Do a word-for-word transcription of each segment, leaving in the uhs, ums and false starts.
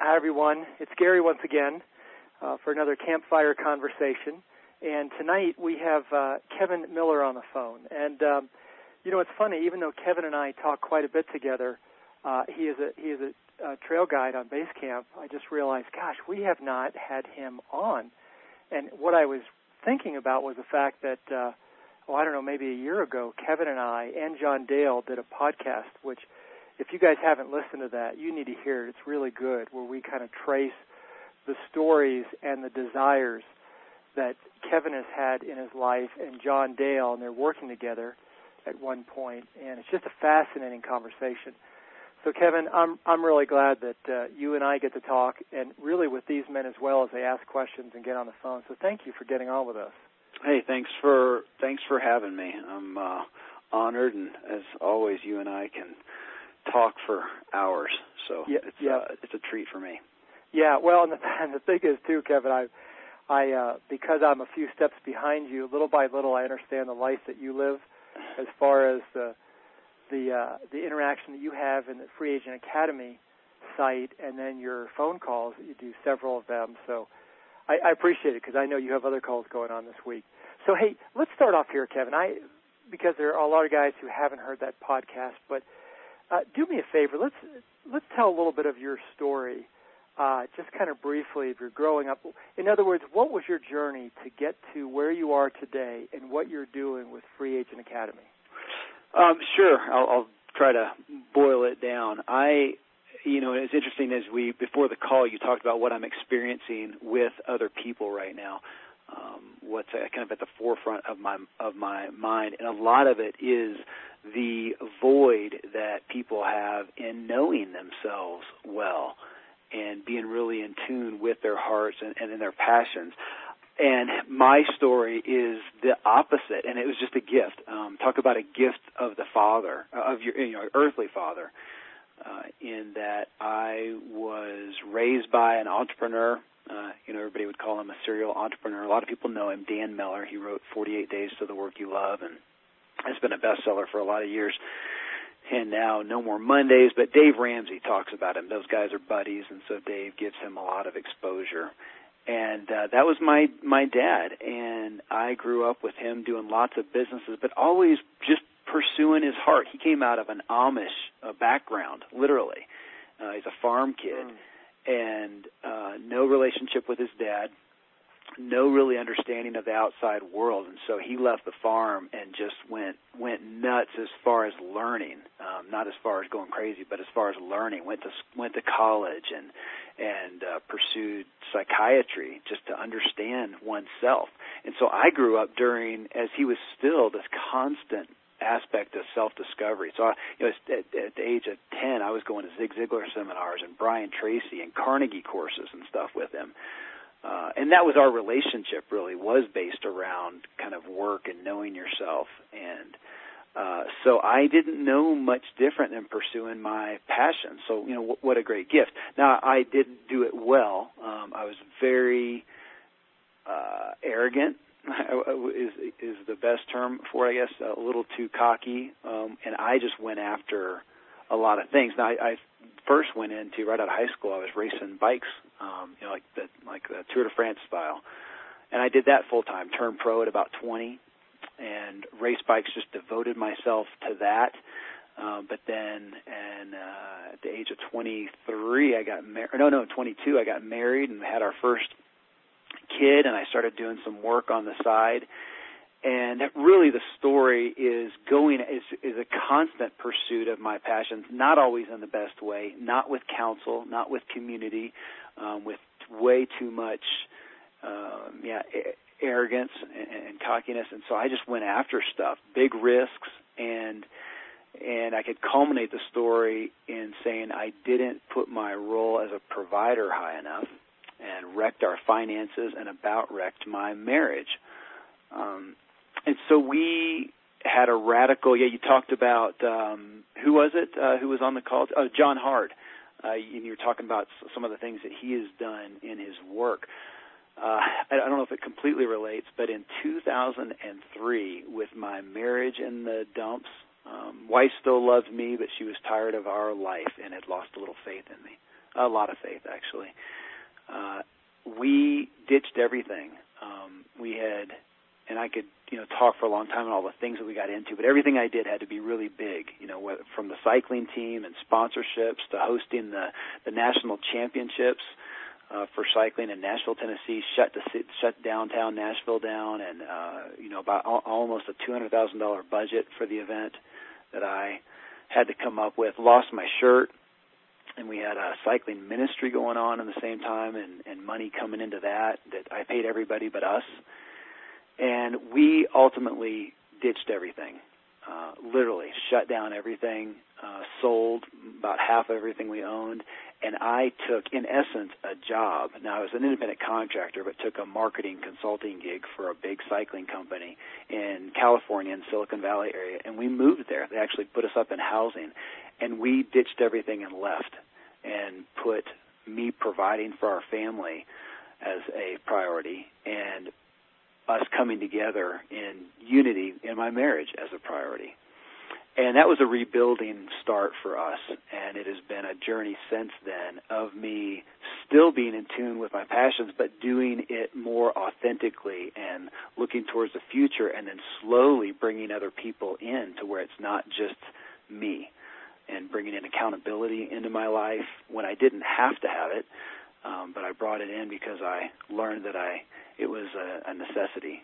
Hi, everyone. It's Gary once again uh, for another campfire conversation. And tonight we have uh, Kevin Miller on the phone. And, um, you know, it's funny, even though Kevin and I talk quite a bit together, uh, he is a he is a, a trail guide on base camp. I just realized, gosh, we have not had him on. And what I was thinking about was the fact that, uh, oh, I don't know, maybe a year ago, Kevin and I and John Dale did a podcast, which if you guys haven't listened to that, you need to hear it. It's really good, where we kind of trace the stories and the desires that Kevin has had in his life and John Dale, and they're working together at one point, and it's just a fascinating conversation. So, Kevin, I'm I'm really glad that uh, you and I get to talk, and really with these men as well as they ask questions and get on the phone. So thank you for getting on with us. Hey, thanks for thanks for having me. I'm uh, honored, and as always, you and I can talk for hours, so yeah, it's yeah. Uh, it's a treat for me. Yeah, well, and the, and the thing is too, Kevin, I, I uh, because I'm a few steps behind you, little by little, I understand the life that you live, as far as the the uh, the interaction that you have in the Free Agent Academy site, and then your phone calls. You do several of them, so I, I appreciate it because I know you have other calls going on this week. So hey, let's start off here, Kevin. I because there are a lot of guys who haven't heard that podcast, but Uh, do me a favor. Let's let's tell a little bit of your story, uh, just kind of briefly, if you're growing up. In other words, what was your journey to get to where you are today, and what you're doing with Free Agent Academy? Um, sure, I'll, I'll try to boil it down. I, you know, it's interesting as we before the call, you talked about what I'm experiencing with other people right now. Um, what's uh, kind of at the forefront of my of my mind, and a lot of it is the void that people have in knowing themselves well and being really in tune with their hearts and, and in their passions. And my story is the opposite, and it was just a gift. Um, talk about a gift of the Father, of your you know, earthly Father, uh, in that I was raised by an entrepreneur. Uh, you know, everybody would call him a serial entrepreneur. A lot of people know him, Dan Miller. He wrote forty-eight Days to the Work You Love, and it's been a bestseller for a lot of years. And now No More Mondays, but Dave Ramsey talks about him. Those guys are buddies, and so Dave gives him a lot of exposure. And uh, that was my, my dad, and I grew up with him doing lots of businesses, but always just pursuing his heart. He came out of an Amish uh, background, literally. Uh, he's a farm kid. Mm. And uh, no relationship with his dad, no really understanding of the outside world, and so he left the farm and just went went nuts as far as learning, um, not as far as going crazy, but as far as learning. Went to went to college and and uh, pursued psychiatry just to understand oneself. And so I grew up during, as he was still this constant aspect of self-discovery. So, I, you know, at, at the age of ten, I was going to Zig Ziglar seminars and Brian Tracy and Carnegie courses and stuff with him. Uh, and that was our relationship, really, was based around kind of work and knowing yourself. And uh, so I didn't know much different than pursuing my passion. So, you know, w- what a great gift. Now, I didn't do it well. Um, I was very uh, arrogant. is is the best term for it, I guess, a little too cocky, um, and I just went after a lot of things. Now, I, I first went into, right out of high school, I was racing bikes, um, you know, like the like the Tour de France style, and I did that full-time, turned pro at about twenty, and race bikes, just devoted myself to that. Um, but then, and uh, at the age of twenty-three, I got married. No, no, twenty-two, I got married and had our first kid, and I started doing some work on the side. And really the story is going is, is a constant pursuit of my passions, not always in the best way, not with counsel, not with community, um, with way too much um, yeah, arrogance and, and cockiness. And so I just went after stuff, big risks, and and I could culminate the story in saying I didn't put my role as a provider high enough, and wrecked our finances and about wrecked my marriage. Um, and so we had a radical, yeah, you talked about, um, who was it uh, who was on the call? Oh, John Hart. Uh, you, you were talking about some of the things that he has done in his work. Uh, I, I don't know if it completely relates, but in two thousand three, with my marriage in the dumps, um, wife still loved me, but she was tired of our life and had lost a little faith in me. A lot of faith, actually. Uh, we ditched everything. Um, we had, and I could, you know, talk for a long time on all the things that we got into, but everything I did had to be really big, you know, whether, from the cycling team and sponsorships to hosting the, the national championships uh, for cycling in Nashville, Tennessee, shut the shut downtown Nashville down, and, uh, you know, about al- almost a two hundred thousand dollars budget for the event that I had to come up with. Lost my shirt. And we had a cycling ministry going on at the same time, and, and money coming into that, that I paid everybody but us. And we ultimately ditched everything, uh, literally shut down everything, uh, sold about half of everything we owned, and I took, in essence, a job. Now, I was an independent contractor, but took a marketing consulting gig for a big cycling company in California, in Silicon Valley area, and we moved there. They actually put us up in housing, and we ditched everything and left and put me providing for our family as a priority and us coming together in unity in my marriage as a priority. And that was a rebuilding start for us, and it has been a journey since then of me still being in tune with my passions, but doing it more authentically and looking towards the future, and then slowly bringing other people in to where it's not just me, and bringing in accountability into my life when I didn't have to have it, um, but I brought it in because I learned that I it was a, a necessity.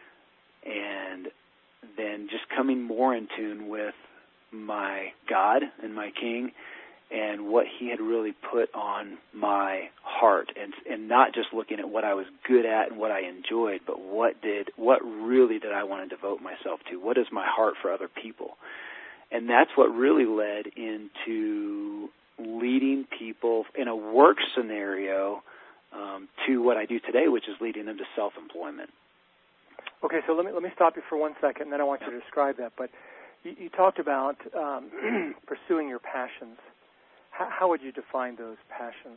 And then just coming more in tune with my God and my King and what he had really put on my heart, and and not just looking at what I was good at and what I enjoyed, but what did what really did I want to devote myself to? What is my heart for other people? And that's what really led into leading people in a work scenario um, to what I do today, which is leading them to self-employment. Okay, so let me let me stop you for one second, and then I want you to describe that. But you, you talked about um, pursuing your passions. How, how would you define those passions?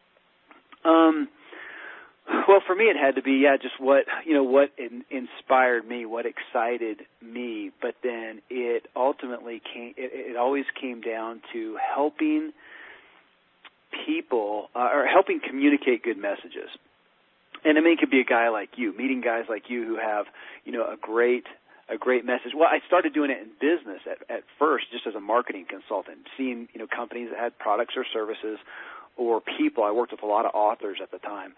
Um. Well, for me, it had to be, yeah, just what, you know, what in, inspired me, what excited me. But then it ultimately came, it, it always came down to helping people, uh, or helping communicate good messages. And I mean, it could be a guy like you, meeting guys like you who have, you know, a great, a great message. Well, I started doing it in business at, at first, just as a marketing consultant, seeing, you know, companies that had products or services or people. I worked with a lot of authors at the time.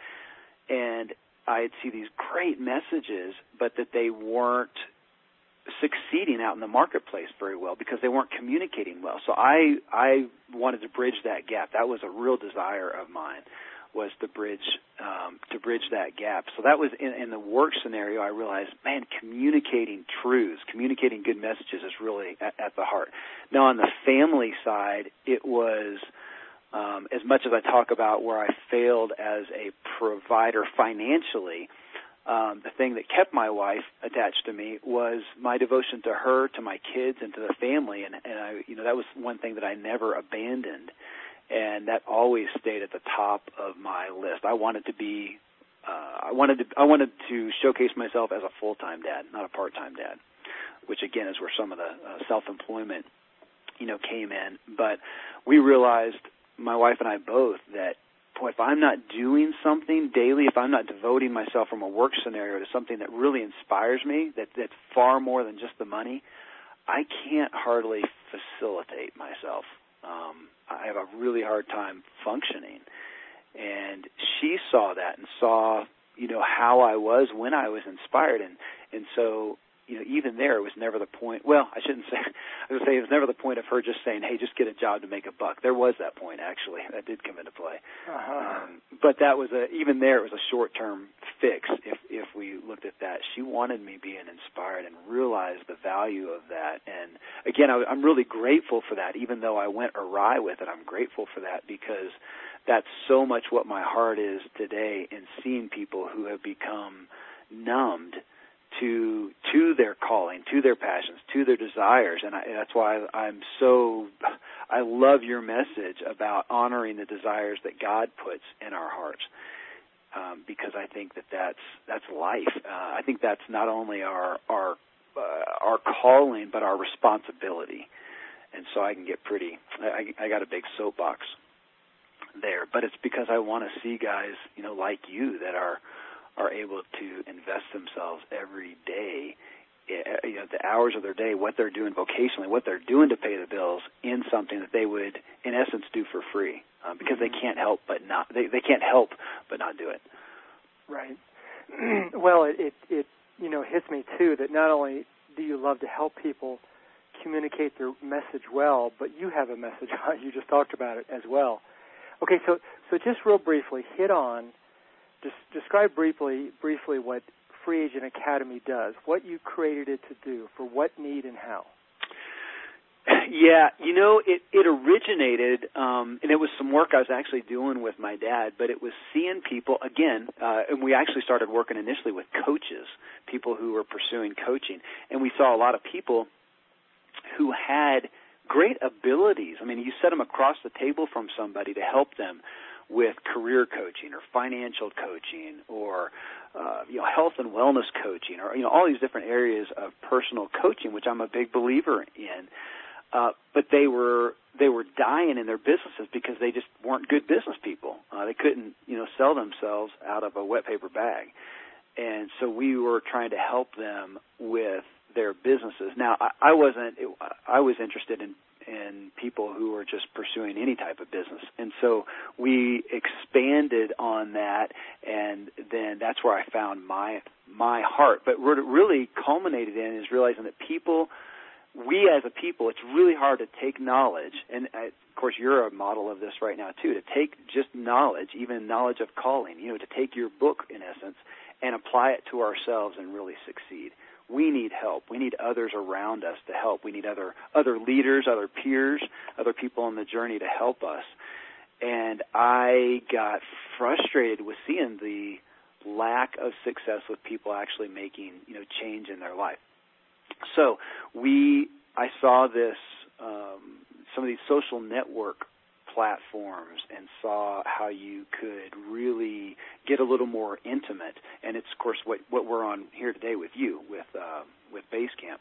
And I'd see these great messages, but that they weren't succeeding out in the marketplace very well because they weren't communicating well. So I I wanted to bridge that gap. That was a real desire of mine, was to bridge um, to bridge that gap. So that was in, in the work scenario. I realized, man, communicating truths, communicating good messages is really at, at the heart. Now on the family side, it was. Um, as much as I talk about where I failed as a provider financially, um, the thing that kept my wife attached to me was my devotion to her, to my kids, and to the family. And, and I, you know, that was one thing that I never abandoned, and that always stayed at the top of my list. I wanted to be, uh, I wanted to, I wanted to showcase myself as a full-time dad, not a part-time dad, which again is where some of the uh, self-employment, you know, came in. But we realized, my wife and I both, that, boy, if I'm not doing something daily, if I'm not devoting myself from a work scenario to something that really inspires me, that that's far more than just the money, I can't hardly facilitate myself. Um, I have a really hard time functioning. And she saw that and saw, you know, how I was when I was inspired. And, and so, you know, even there, it was never the point. Well, I shouldn't say. I would say it was never the point of her just saying, "Hey, just get a job to make a buck." There was that point, actually. That did come into play. Uh-huh. Um, but that was a. Even there, it was a short-term fix. If if we looked at that, she wanted me being inspired and realized the value of that. And again, I, I'm really grateful for that. Even though I went awry with it, I'm grateful for that because that's so much what my heart is today in seeing people who have become numbed to to their calling, to their passions, to their desires. And I, that's why I'm so, I love your message about honoring the desires that God puts in our hearts, um, because I think that that's, that's life. Uh, I think that's not only our, our, uh, our calling, but our responsibility. And so I can get pretty, I, I got a big soapbox there. But it's because I want to see guys, you know, like you that are are able to invest themselves every day, you know, the hours of their day, what they're doing vocationally, what they're doing to pay the bills, in something that they would, in essence, do for free, um, because they can't help but not they, they can't help but not do it. Right. Well, it, it it you know hits me too that not only do you love to help people communicate their message well, but you have a message. You just talked about it as well. Okay, so so just real briefly, hit on, just describe briefly briefly what Free Agent Academy does, what you created it to do, for what need and how. Yeah, you know, it, it originated, um, and it was some work I was actually doing with my dad, but it was seeing people, again, uh, and we actually started working initially with coaches, people who were pursuing coaching, and we saw a lot of people who had great abilities. I mean, you set them across the table from somebody to help them with career coaching or financial coaching or, uh, you know, health and wellness coaching or, you know, all these different areas of personal coaching, which I'm a big believer in. Uh, but they were they were dying in their businesses because they just weren't good business people. Uh, they couldn't, you know, sell themselves out of a wet paper bag. And so we were trying to help them with their businesses. Now, I, I wasn't, it, I was interested in, in people who were just pursuing any type of business. And so we expanded on that, and then that's where I found my my heart. But what it really culminated in is realizing that people, we as a people, it's really hard to take knowledge, and uh, of course you're a model of this right now too, to take just knowledge, even knowledge of calling, you know, to take your book in essence and apply it to ourselves and really succeed. We need help. We need others around us to help. We need other other leaders, other peers, other people on the journey to help us. And I got frustrated with seeing the lack of success with people actually making, you know, change in their life. So we, I saw this, um, some of these social network platforms and saw how you could really get a little more intimate. And it's, of course, what, what we're on here today with you, with uh, with Basecamp,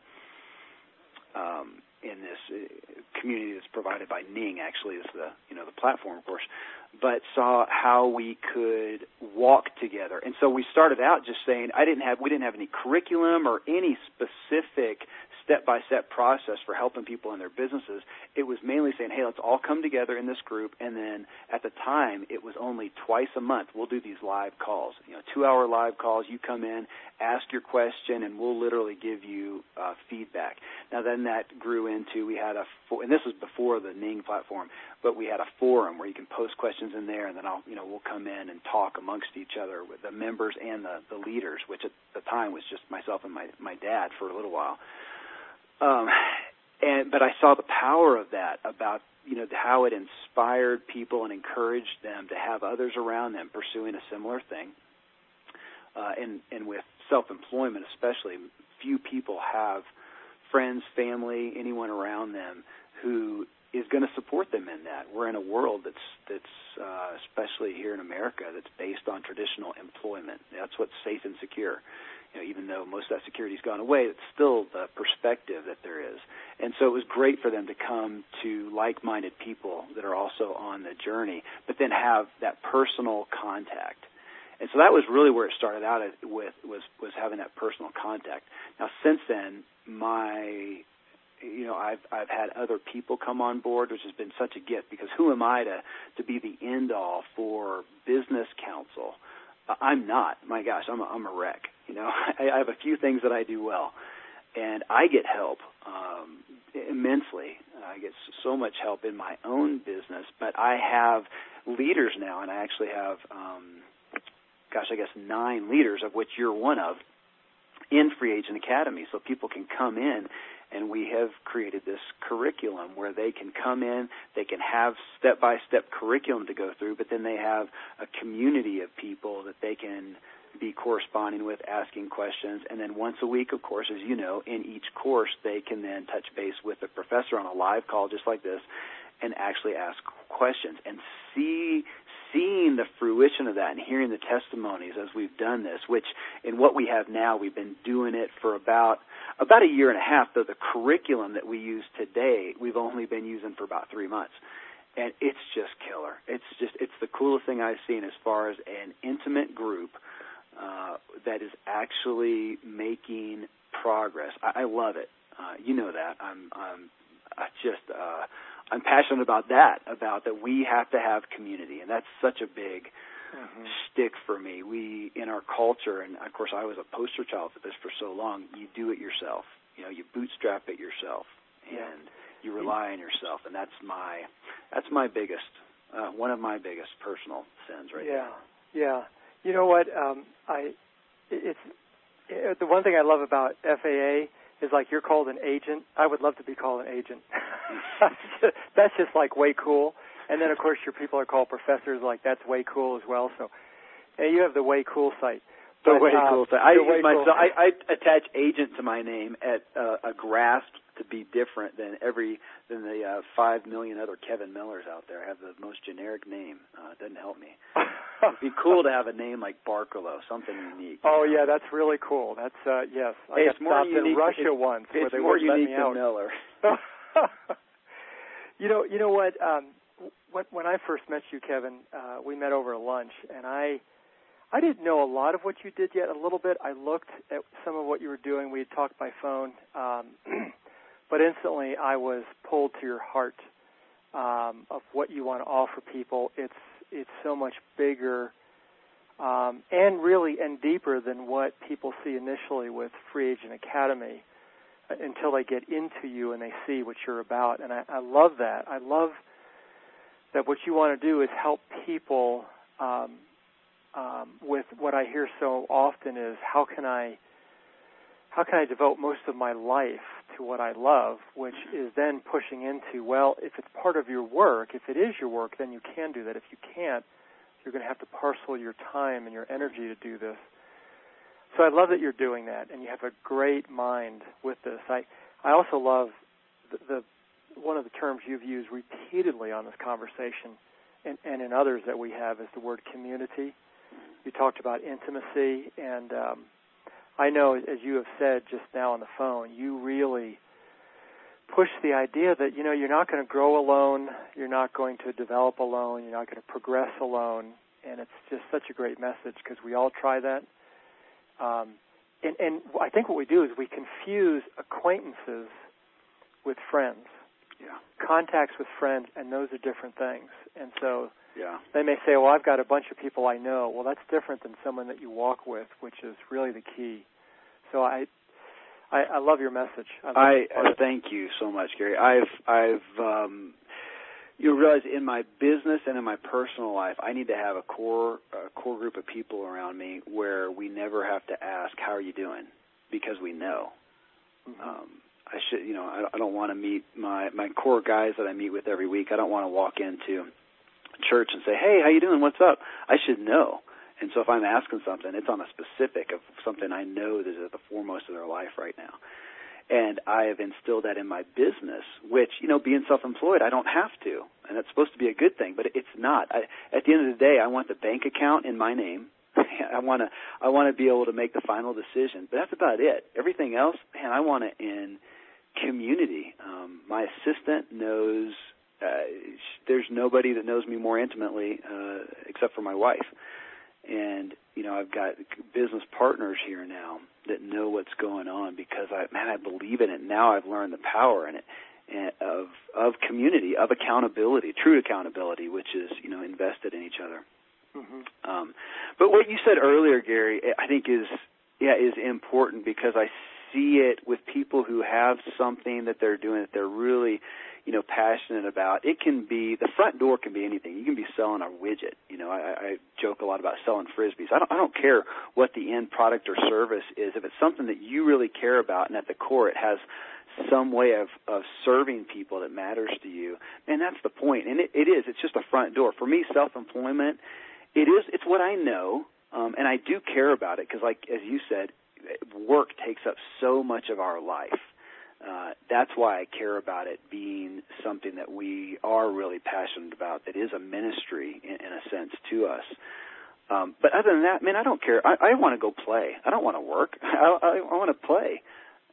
um, in this uh, community that's provided by Ning, actually, is the, you know, the platform, of course, but saw how we could walk together. And so we started out just saying, I didn't have, we didn't have any curriculum or any specific step-by-step process for helping people in their businesses. It was mainly saying, hey, let's all come together in this group, and then at the time, it was only twice a month. We'll do these live calls, you know, two-hour live calls. You come in, ask your question, and we'll literally give you uh, feedback. Now, then that grew into, we had a, and this was before the Ning platform, but we had a forum where you can post questions in there, and then I'll, you know, we'll come in and talk amongst each other with the members and the, the leaders, which at the time was just myself and my, my dad for a little while. Um, and but I saw the power of that, about, you know, how it inspired people and encouraged them to have others around them pursuing a similar thing. Uh, and, and with self-employment especially, few people have friends, family, anyone around them who is going to support them in that. We're in a world that's, that's uh, especially here in America, that's based on traditional employment. That's what's safe and secure. You know, even though most of that security's gone away, it's still the perspective that there is. And so it was great for them to come to like-minded people that are also on the journey, but then have that personal contact. And so that was really where it started out with, was, was having that personal contact. Now, since then, my, you know, I've, I've had other people come on board, which has been such a gift, because who am I to, to be the end-all for business counsel? I'm not. My gosh, I'm a, I'm a wreck. You know, I, I have a few things that I do well, and I get help um, immensely. I get so much help in my own business, but I have leaders now, and I actually have, um, gosh, I guess nine leaders, of which you're one of, in Free Agent Academy, so people can come in. And we have created this curriculum where they can come in, they can have step-by-step curriculum to go through, but then they have a community of people that they can be corresponding with, asking questions. And then once a week, of course, as you know, in each course, they can then touch base with the professor on a live call just like this and actually ask questions and see seeing the fruition of that and hearing the testimonies as we've done this, which in what we have now, we've been doing it for about about a year and a half, though the curriculum that we use today, we've only been using for about three months. and it's just killer. It's just it's the coolest thing I've seen as far as an intimate group uh, that is actually making progress. I, I love it. Uh, you know that. I'm I'm I just uh, I'm passionate about that. About that we have to have community, and that's such a big mm-hmm. stick for me. We in our culture, and of course I was a poster child for this for so long. You do it yourself. You know, you bootstrap it yourself, and yeah. you rely on yourself, and that's my that's my biggest uh, one of my biggest personal sins right yeah. now. Yeah, yeah. You know what? Um, I it's it, the one thing I love about F A A is like you're called an agent. I would love to be called an agent. That's just like way cool. And then of course your people are called professors. Like that's way cool as well. So hey, you have the way cool site. The way uh, cool site. I use myself. Cool. I, I attach agent to my name at uh, a grasp to be different than every than the uh, five million other Kevin Millers out there. I have the most generic name. Uh, it doesn't help me. It'd be cool to have a name like Barkalow, something unique. Oh know? yeah, that's really cool. That's uh, yes. I hey, got it's more stopped unique, in Russia it's, once where it's they more wouldn't let unique me than out. Miller. you know, you know what? Um, when, when I first met you, Kevin, uh, we met over lunch, and I. I didn't know a lot of what you did yet, a little bit. I looked at some of what you were doing. We had talked by phone. Um, but instantly I was pulled to your heart um, of what you want to offer people. It's it's so much bigger um, and really and deeper than what people see initially with Free Agent Academy uh, until they get into you and they see what you're about. And I, I love that. I love that what you want to do is help people um, Um, with what I hear so often is how can I how can I devote most of my life to what I love, which is then pushing into, well, if it's part of your work, if it is your work, then you can do that. If you can't, you're going to have to parcel your time and your energy to do this. So I love that you're doing that, and you have a great mind with this. I, I also love the, the one of the terms you've used repeatedly on this conversation and, and in others that we have is the word community. You talked about intimacy, and um, I know, as you have said just now on the phone, you really push the idea that, you know, you're not going to grow alone, you're not going to develop alone, you're not going to progress alone, and it's just such a great message because we all try that. Um, and, and I think what we do is we confuse acquaintances with friends. Yeah. Contacts with friends, and those are different things. And so yeah. they may say, well, I've got a bunch of people I know. Well, that's different than someone that you walk with, which is really the key. So I I, I love your message. I, I thank you so much, Gary. I've, I've um, you realize in my business and in my personal life, I need to have a core, a core group of people around me where we never have to ask, how are you doing? Because we know. Mm-hmm. Um, I should, you know, I, I don't want to meet my, my core guys that I meet with every week. I don't want to walk into church and say, hey, how you doing? What's up? I should know. And so if I'm asking something, it's on a specific of something I know that is at the foremost of their life right now. And I have instilled that in my business, which, you know, being self-employed, I don't have to. And it's supposed to be a good thing, but it's not. I, at the end of the day, I want the bank account in my name. I want to I want to be able to make the final decision. But that's about it. Everything else, man, I want it in community. Um, my assistant knows, uh, there's nobody that knows me more intimately uh, except for my wife. And, you know, I've got business partners here now that know what's going on because, I, man, I believe in it. Now I've learned the power in it and of of community, of accountability, true accountability, which is, you know, invested in each other. Mm-hmm. Um, but what you said earlier, Gary, I think is, yeah, is important because I see it with people who have something that they're doing that they're really, you know, passionate about. It can be, the front door can be anything. You can be selling a widget. You know, I, I joke a lot about selling Frisbees. I don't, I don't care what the end product or service is. If it's something that you really care about and at the core it has some way of, of serving people that matters to you, and that's the point. And it, it is. It's just a front door. For me, self-employment, it is, it's what I know, um, and I do care about it because, like, as you said, work takes up so much of our life. Uh, that's why I care about it being something that we are really passionate about, that is a ministry in, in a sense to us. Um, but other than that, man, I don't care. I, I want to go play. I don't want to work. I, I, I want to play.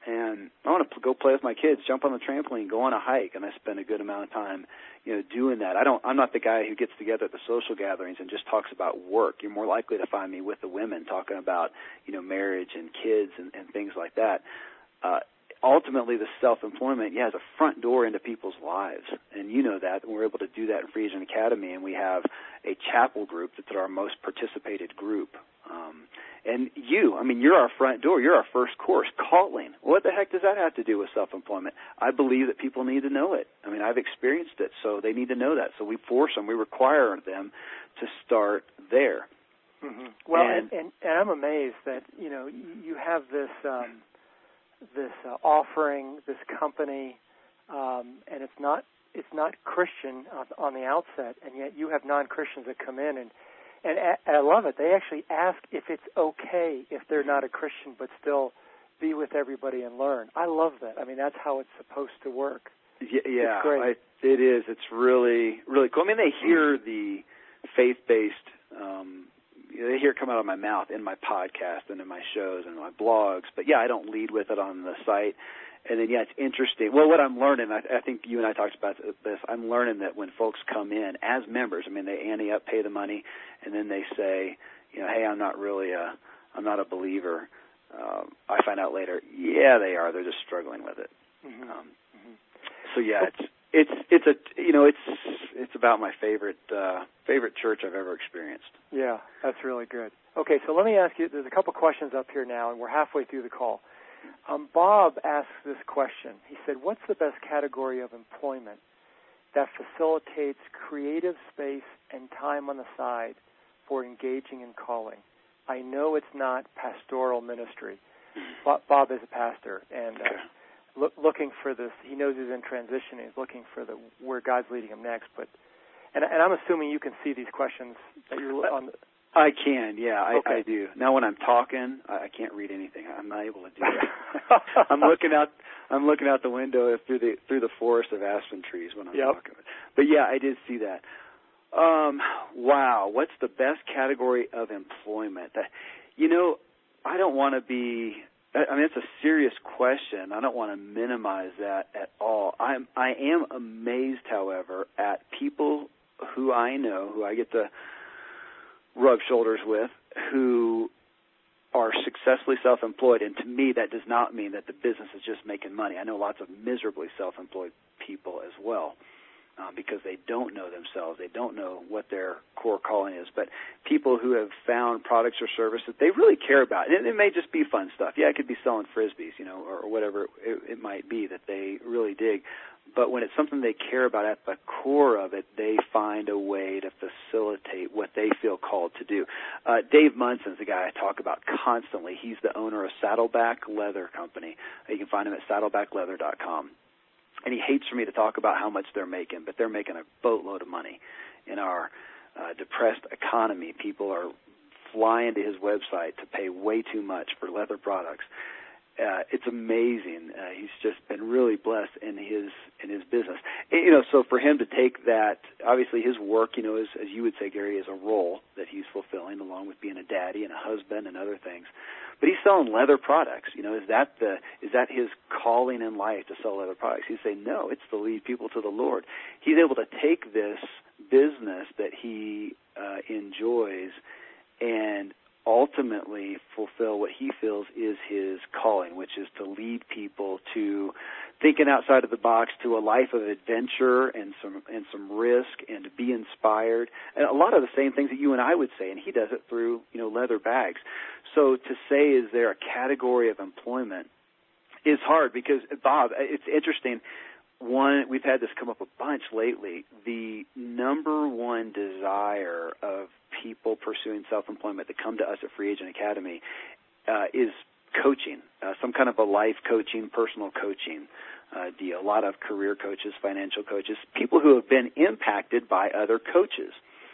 and I want to go play with my kids, jump on the trampoline, go on a hike, and I spend a good amount of time, you know, doing that. I don't. I'm not the guy who gets together at the social gatherings and just talks about work. You're more likely to find me with the women talking about, you know, marriage and kids and, and things like that. Uh, ultimately, the self-employment, yeah, is a front door into people's lives, and you know that. And we're able to do that in Free Agent Academy, and we have a chapel group that's our most participated group. Um, and you, I mean, you're our front door. You're our first course, calling. What the heck does that have to do with self-employment? I believe that people need to know it. I mean, I've experienced it, so they need to know that. So we force them, we require them to start there. Mm-hmm. Well, and, and, and I'm amazed that, you know, you have this um, this uh, offering, this company, um, and it's not it's not Christian on the outset, and yet you have non-Christians that come in and And I love it. They actually ask if it's okay if they're not a Christian but still be with everybody and learn. I love that. I mean, that's how it's supposed to work. Yeah, yeah I, it is. It's really, really cool. I mean, they hear the faith-based, um, they hear it come out of my mouth in my podcast and in my shows and my blogs. But, yeah, I don't lead with it on the site. And then, yeah, it's interesting. Well, what I'm learning, I, I think you and I talked about this, I'm learning that when folks come in as members, I mean, they ante up, pay the money, and then they say, you know, hey, I'm not really a, I'm not a believer. Uh, I find out later, yeah, they are. They're just struggling with it. Mm-hmm. Um, mm-hmm. So, yeah, it's, it's, it's a, you know, it's, it's about my favorite, uh, favorite church I've ever experienced. Yeah, that's really good. Okay, so let me ask you, there's a couple questions up here now, and we're halfway through the call. Um, Bob asked this question. He said, what's the best category of employment that facilitates creative space and time on the side for engaging in calling? I know it's not pastoral ministry. Bob, Bob is a pastor, and uh, look, looking for this, he knows he's in transition. He's looking for the where God's leading him next. But, and, and I'm assuming you can see these questions that you're on. The, I can, yeah, I, okay. I do. Now, when I'm talking, I, I can't read anything. I'm not able to do that. I'm looking out. I'm looking out the window through the through the forest of aspen trees when I'm yep. talking. But yeah, I did see that. Um, wow, what's the best category of employment? That, you know, I don't want to be. I mean, it's a serious question. I don't want to minimize that at all. I'm. I am amazed, however, at people who I know, who I get to rub shoulders with, who are successfully self-employed, and to me that does not mean that the business is just making money. I know lots of miserably self-employed people as well uh, because they don't know themselves. They don't know what their core calling is. But people who have found products or services that they really care about, and it, it may just be fun stuff. Yeah, it could be selling Frisbees, you know, or, or whatever it, it might be that they really dig. But when it's something they care about at the core of it, they find a way to facilitate what they feel called to do. Uh, Dave Munson's the guy I talk about constantly. He's the owner of Saddleback Leather Company. You can find him at saddleback leather dot com. And he hates for me to talk about how much they're making, but they're making a boatload of money. In our uh, depressed economy, people are flying to his website to pay way too much for leather products. Uh, it's amazing. Uh, he's just been really blessed in his in his business. And, you know, so for him to take that, obviously his work, you know, is, as you would say, Gary, is a role that he's fulfilling along with being a daddy and a husband and other things. But he's selling leather products. You know, is that the is that his calling in life to sell leather products? He'd say, no, it's to lead people to the Lord. He's able to take this business that he uh, enjoys and ultimately fulfill what he feels is his calling, which is to lead people to thinking outside of the box, to a life of adventure and some and some risk, and to be inspired. And a lot of the same things that you and I would say, and he does it through, you know, leather bags. So to say, is there a category of employment, is hard because, Bob, it's interesting. One, we've had this come up a bunch lately. The number one desire of people pursuing self-employment that come to us at Free Agent Academy uh, is coaching, uh, some kind of a life coaching, personal coaching uh, deal. A lot of career coaches, financial coaches, people who have been impacted by other coaches.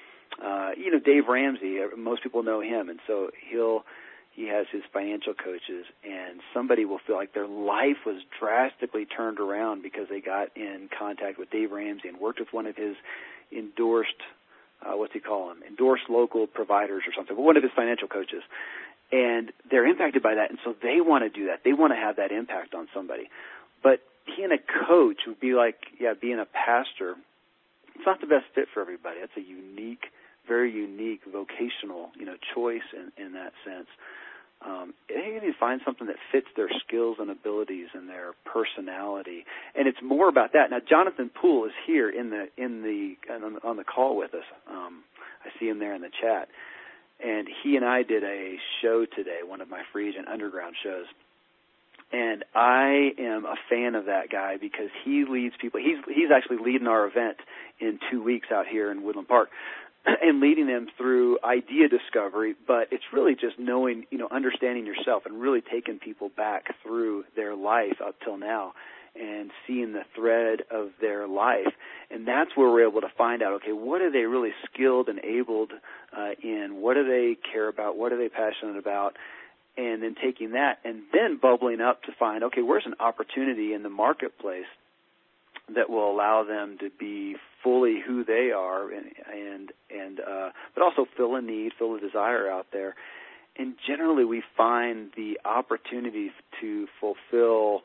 Uh, you know, Dave Ramsey, most people know him, and so he'll he has his financial coaches, and somebody will feel like their life was drastically turned around because they got in contact with Dave Ramsey and worked with one of his endorsed uh, what's he call them, endorsed local providers or something, but one of his financial coaches. And they're impacted by that, and so they want to do that. They want to have that impact on somebody. But being a coach would be like, yeah, being a pastor. It's not the best fit for everybody. That's a unique, very unique vocational, you know, choice in, in that sense. Um, they need to find something that fits their skills and abilities and their personality, and it's more about that. Now, Jonathan Poole is here in the in the on the, on the call with us. Um, I see him there in the chat, and he and I did a show today, one of my free agent underground shows. And I am a fan of that guy because he leads people. He's he's actually leading our event in two weeks out here in Woodland Park, and leading them through idea discovery. But it's really just knowing, you know, understanding yourself and really taking people back through their life up till now and seeing the thread of their life. And that's where we're able to find out, okay, what are they really skilled and abled uh, in? What do they care about? What are they passionate about? And then taking that and then bubbling up to find, okay, where's an opportunity in the marketplace that will allow them to be fully who they are and and, and uh, but also fill a need, fill a desire out there. And generally we find the opportunities to fulfill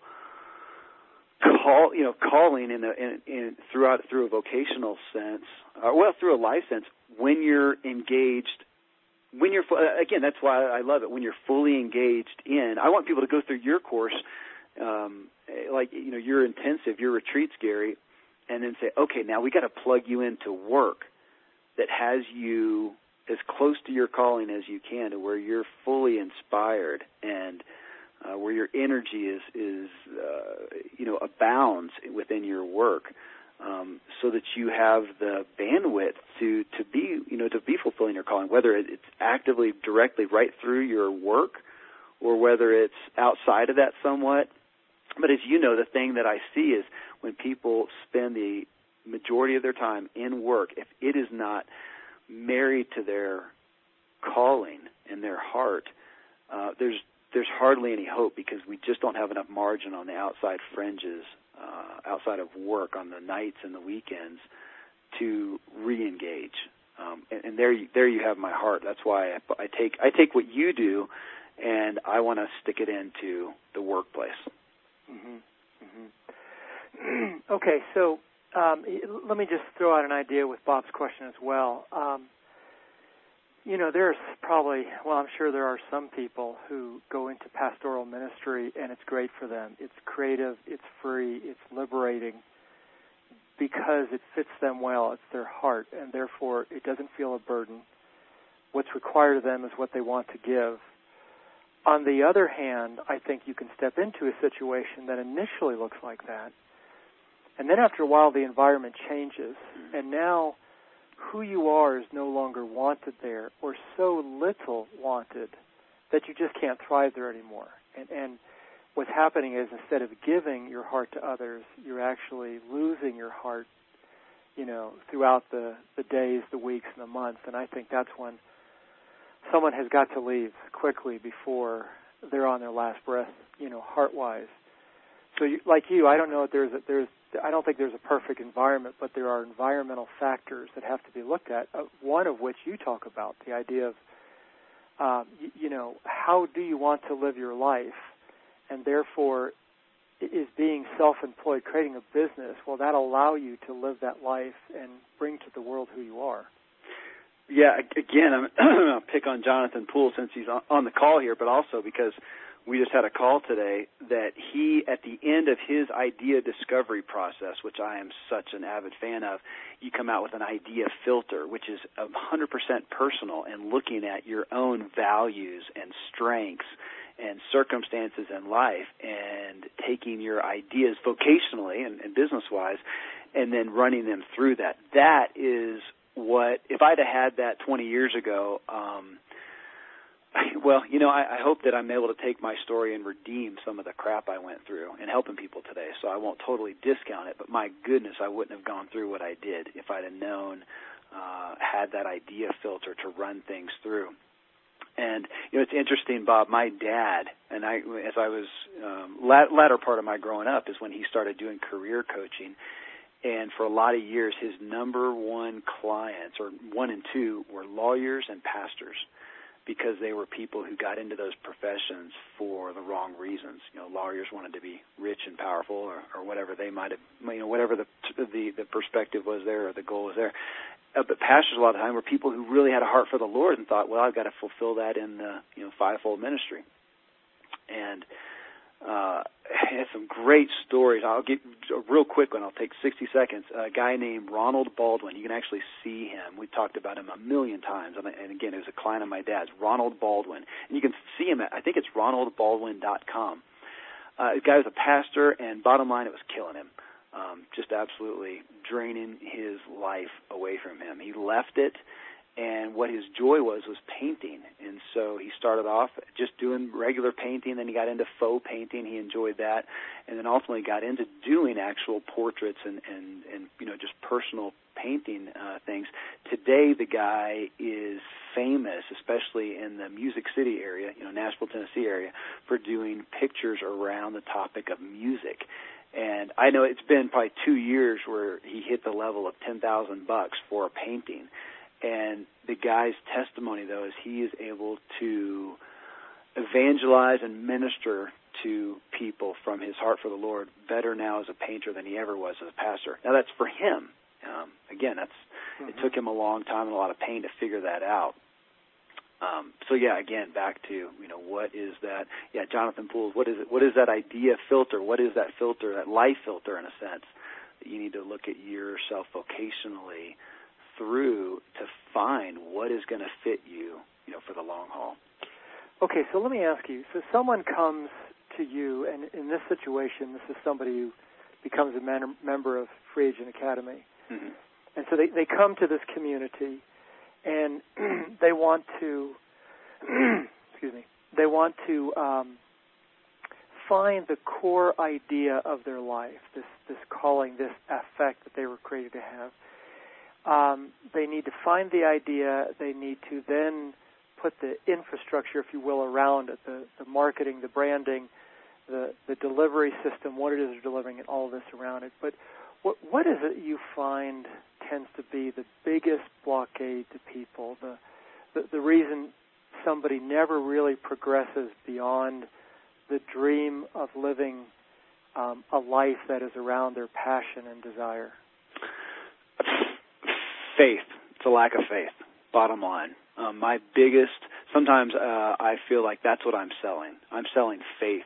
call, you know, calling in, a, in, in throughout through a vocational sense, uh, well, through a life sense, when you're engaged. When you're, again, that's why I love it, when you're fully engaged in, I want people to go through your course, um, like, you know, your intensive, your retreats, Gary, and then say, okay, now we got to plug you into work that has you as close to your calling as you can, to where you're fully inspired and uh, where your energy is, is uh, you know, abounds within your work. Um, so that you have the bandwidth to, to be, you know, to be fulfilling your calling, whether it's actively, directly right through your work or whether it's outside of that somewhat. But as you know, the thing that I see is when people spend the majority of their time in work, if it is not married to their calling and their heart, uh, there's there's hardly any hope, because we just don't have enough margin on the outside fringes, uh, outside of work on the nights and the weekends, to re-engage. Um, and, and there, you, there you have my heart. That's why I, I take I take what you do, and I want to stick it into the workplace. Mm-hmm. Mm-hmm. Okay, so um, let me just throw out an idea with Bob's question as well. Um, You know, there's probably, well, I'm sure there are some people who go into pastoral ministry and it's great for them. It's creative, it's free, it's liberating because it fits them well. It's their heart, and therefore it doesn't feel a burden. What's required of them is what they want to give. On the other hand, I think you can step into a situation that initially looks like that, and then after a while the environment changes, and now who you are is no longer wanted there, or so little wanted that you just can't thrive there anymore. And, and what's happening is, instead of giving your heart to others, you're actually losing your heart, you know, throughout the, the days, the weeks, and the months. And I think that's when someone has got to leave quickly before they're on their last breath, you know, heart-wise. So, you, like you, I don't know if there's a, there's I don't think there's a perfect environment, but there are environmental factors that have to be looked at, uh, one of which you talk about, the idea of, um, you, you know, how do you want to live your life? And therefore, is being self-employed, creating a business, will that allow you to live that life and bring to the world who you are? Yeah, again, I'm going to pick on Jonathan Poole since he's on the call here, but also because we just had a call today that he, at the end of his idea discovery process, which I am such an avid fan of, you come out with an idea filter, which is one hundred percent personal and looking at your own values and strengths and circumstances in life and taking your ideas vocationally and, and business-wise and then running them through that. That is what, if I'd have had that twenty years ago, um, well, you know, I, I hope that I'm able to take my story and redeem some of the crap I went through and helping people today. So I won't totally discount it, but my goodness, I wouldn't have gone through what I did if I'd have known, uh, had that idea filter to run things through. And, you know, it's interesting, Bob, my dad, and I, as I was, um, latter part of my growing up is when he started doing career coaching. And for a lot of years, his number one clients, or one and two, were lawyers and pastors, because they were people who got into those professions for the wrong reasons. You know, lawyers wanted to be rich and powerful, or, or whatever they might have, you know, whatever the the, the perspective was there or the goal was there. Uh, but pastors a lot of the time were people who really had a heart for the Lord and thought, well, I've got to fulfill that in the, you know, fivefold ministry. And uh, had some great stories. I'll get a real quick one. I'll take sixty seconds. A guy named Ronald Baldwin. You can actually see him. We've talked about him a million times. And again, it was a client of my dad's, Ronald Baldwin. And you can see him at, I think it's ronald baldwin dot com. Uh, the guy was a pastor, and bottom line, it was killing him. Um, just absolutely draining his life away from him. He left it, and what his joy was was painting. And so he started off just doing regular painting, then he got into faux painting. He enjoyed that, and then ultimately got into doing actual portraits and, and, and you know, just personal painting uh, things. Today, the guy is famous, especially in the Music City area, you know, Nashville, Tennessee area, for doing pictures around the topic of music. And I know it's been probably two years where he hit the level of ten thousand bucks for a painting. And the guy's testimony, though, is he is able to evangelize and minister to people from his heart for the Lord better now as a painter than he ever was as a pastor. Now, that's for him. Um, again, that's mm-hmm. It took him a long time and a lot of pain to figure that out. Um, so yeah, again, back to, you know, what is that? Yeah, Jonathan Pools, what is it? What is that idea filter? What is that filter, that life filter in a sense, that you need to look at yourself vocationally through to find what is going to fit you, you know, for the long haul. Okay, so let me ask you, so someone comes to you, and in this situation, this is somebody who becomes a man- member of Free Agent Academy, mm-hmm. and so they, they come to this community, and they want to, excuse me, they want to um, find the core idea of their life, this this calling, this affect that they were created to have. Um, they need to find the idea. They need to then put the infrastructure, if you will, around it, the, the marketing, the branding, the, the delivery system, what it is they're delivering, and all of this around it. But what what is it you find tends to be the biggest blockade to people, the, the, the reason somebody never really progresses beyond the dream of living um, a life that is around their passion and desire? Faith. It's a lack of faith, bottom line. Um, my biggest, sometimes uh, I feel like that's what I'm selling. I'm selling faith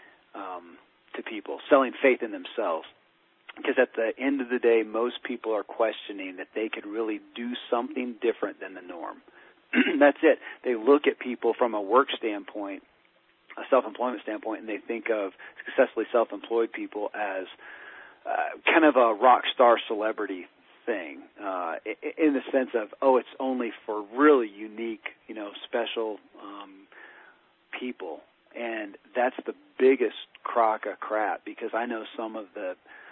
um, to people, selling faith in themselves. Because at the end of the day, most people are questioning that they could really do something different than the norm. That's it. They look at people from a work standpoint, a self-employment standpoint, and they think of successfully self-employed people as uh, kind of a rock star celebrity thing, uh, in the sense of, oh, it's only for really unique, you know, special um, people. And that's the biggest crock of crap, because I know some of the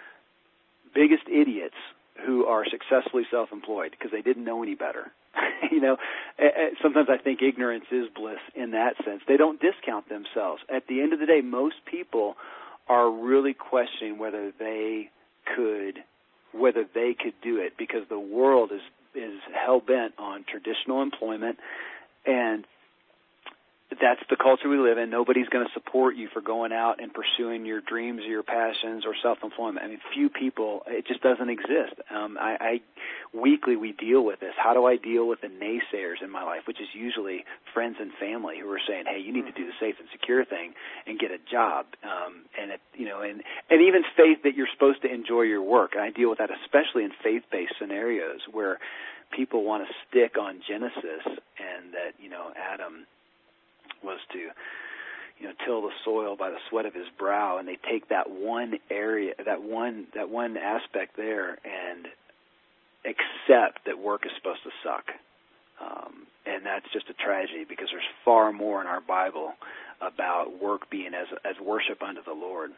biggest idiots who are successfully self-employed because they didn't know any better. You know, sometimes I think ignorance is bliss in that sense. They don't discount themselves. At the end of the day, most people are really questioning whether they could whether they could do it, because the world is is hell-bent on traditional employment, and that's the culture we live in. Nobody's going to support you for going out and pursuing your dreams or your passions or self-employment. I mean, few people, it just doesn't exist. Um, I, I weekly we deal with this. How do I deal with the naysayers in my life, which is usually friends and family who are saying, hey, you need to do the safe and secure thing and get a job. Um, and, it, you know, and, and even faith that you're supposed to enjoy your work. And I deal with that especially in faith-based scenarios where people want to stick on Genesis and that, you know, Adam was to, you know, till the soil by the sweat of his brow, and they take that one area, that one, that one aspect there, and accept that work is supposed to suck, um, and that's just a tragedy, because there's far more in our Bible about work being as as worship unto the Lord.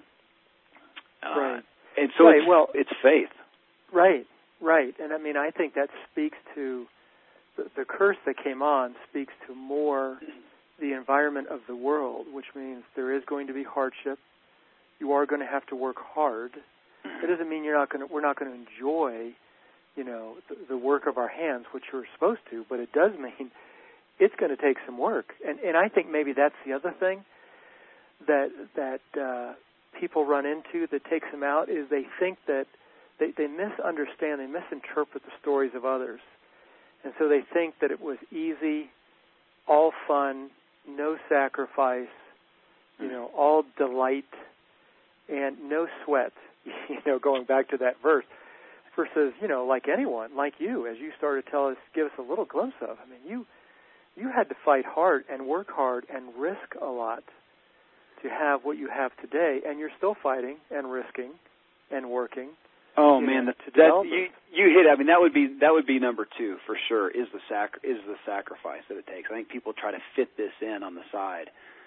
Uh, right. And so right. it's, well, it's faith. Right. Right. And I mean, I think that speaks to the, the curse that came on. Speaks to more the environment of the world, which means there is going to be hardship. You are going to have to work hard. It doesn't mean you're not going to, we're not going to enjoy, you know, the, the work of our hands, which we're supposed to, but it does mean it's going to take some work. And, and I think maybe that's the other thing that that uh, people run into that takes them out is they think that they, they misunderstand, they misinterpret the stories of others. And so they think that it was easy, all fun, no sacrifice, you know, all delight, and no sweat, you know, going back to that verse, versus, you know, like anyone, like you, as you started to tell us, give us a little glimpse of. I mean, you you had to fight hard and work hard and risk a lot to have what you have today, and you're still fighting and risking and working. Oh man, know, that, that you you hit. I mean, that would be that would be number two for sure. Is the sac is the sacrifice that it takes. I think people try to fit this in on the side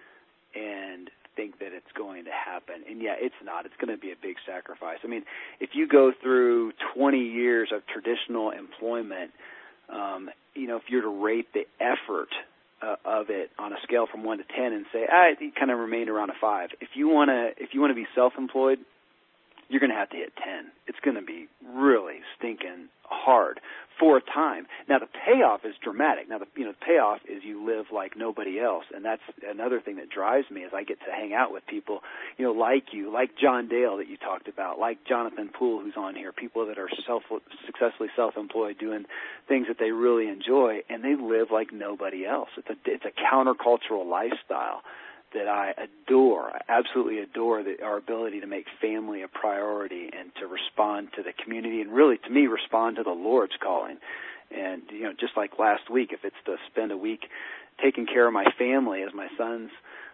and think that it's going to happen, and yeah, it's not. It's going to be a big sacrifice. I mean, if you go through twenty years of traditional employment, um, you know, if you're to rate the effort uh, of it on a scale from one to ten, and say, ah, it kind of remained around a five. If you wanna if you wanna be self-employed, you're going to have to hit ten. It's going to be really stinking hard for a time. Now, the payoff is dramatic. Now, the, you know, the payoff is you live like nobody else, and that's another thing that drives me is I get to hang out with people, you know, like you, like John Dale that you talked about, like Jonathan Poole who's on here, people that are self, successfully self-employed doing things that they really enjoy, and they live like nobody else. It's a, it's a countercultural lifestyle that I adore. I absolutely adore the, our ability to make family a priority and to respond to the community and really, to me, respond to the Lord's calling. And, you know, just like last week, if it's to spend a week taking care of my family as my son's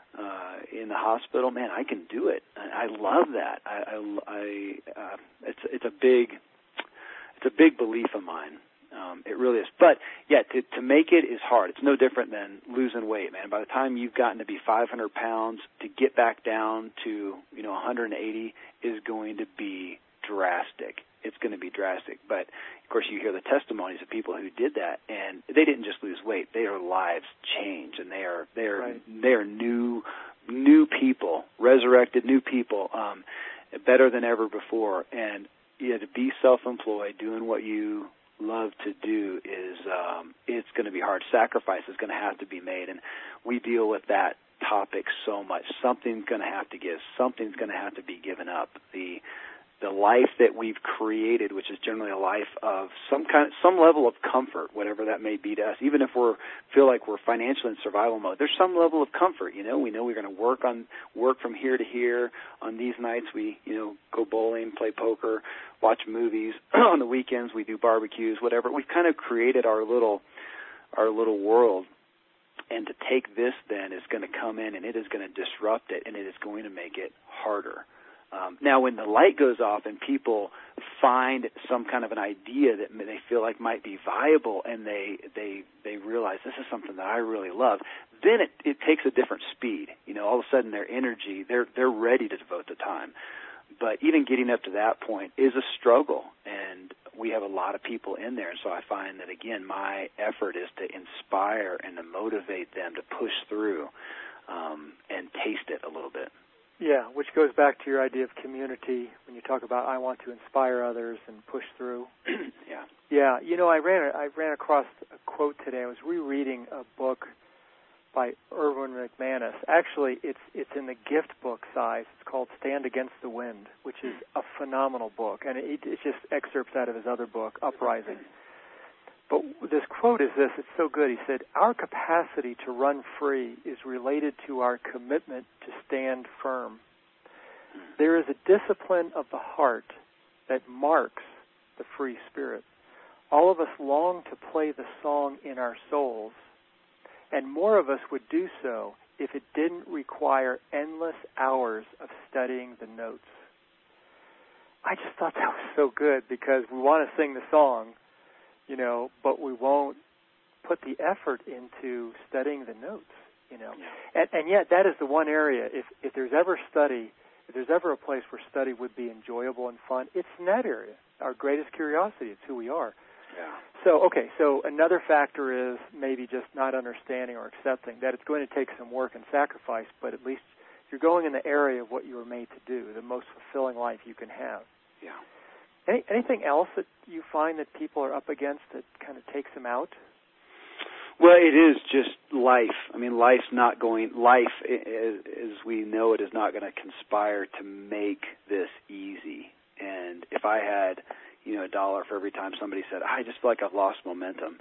uh, in the hospital, man, I can do it. I, I love that. I, I, I uh, it's it's a big it's a big belief of mine. Um, it really is. But, yeah, to, to make it is hard. It's no different than losing weight, man. By the time you've gotten to be five hundred pounds, to get back down to, you know, one hundred eighty is going to be drastic. It's going to be drastic. But, of course, you hear the testimonies of people who did that, and they didn't just lose weight. Their lives change, and they are they are, right. they are new, new people, resurrected new people, um, better than ever before. And, yeah, to be self-employed, doing what you love to do is um, it's going to be hard. Sacrifice is going to have to be made, and we deal with that topic so much. Something's going to have to give. Something's going to have to be given up. The the life that we've created, which is generally a life of some kind, some level of comfort, whatever that may be to us. Even if we feel like we're financially in survival mode, there's some level of comfort. You know, we know we're going to work on work from here to here. On these nights, we you know go bowling, play poker, watch movies. On the weekends, we do barbecues, whatever. We've kind of created our little our little world. And to take this then is going to come in and it is going to disrupt it, and it is going to make it harder. Um, now, when the light goes off and people find some kind of an idea that they feel like might be viable, and they they they realize this is something that I really love, then it, it takes a different speed. You know, all of a sudden their energy, they're they're ready to devote the time. But even getting up to that point is a struggle, and we have a lot of people in there. And so I find that, again, my effort is to inspire and to motivate them to push through um, and taste it a little bit. Yeah, which goes back to your idea of community when you talk about I want to inspire others and push through. yeah. Yeah, you know, I ran I ran across a quote today. I was rereading a book by Erwin McManus. Actually, it's it's in the gift book size. It's called Stand Against the Wind, which is a phenomenal book, and it, it's just excerpts out of his other book, Uprising. But this quote is this, it's so good. He said, our capacity to run free is related to our commitment to stand firm. There is a discipline of the heart that marks the free spirit. All of us long to play the song in our souls, and more of us would do so if it didn't require endless hours of studying the notes. I just thought that was so good because we want to sing the song, you know, but we won't put the effort into studying the notes, you know. Yeah. And, and yet that is the one area, if, if there's ever study, if there's ever a place where study would be enjoyable and fun, it's in that area. Our greatest curiosity, it's who we are. Yeah. So, okay, so another factor is maybe just not understanding or accepting that it's going to take some work and sacrifice, but at least you're going in the area of what you were made to do, the most fulfilling life you can have. Yeah. Any, anything else that you find that people are up against that kind of takes them out? Well, it is just life. I mean, life's not going, life, as we know it, is not going to conspire to make this easy. And if I had, you know, a dollar for every time somebody said, I just feel like I've lost momentum,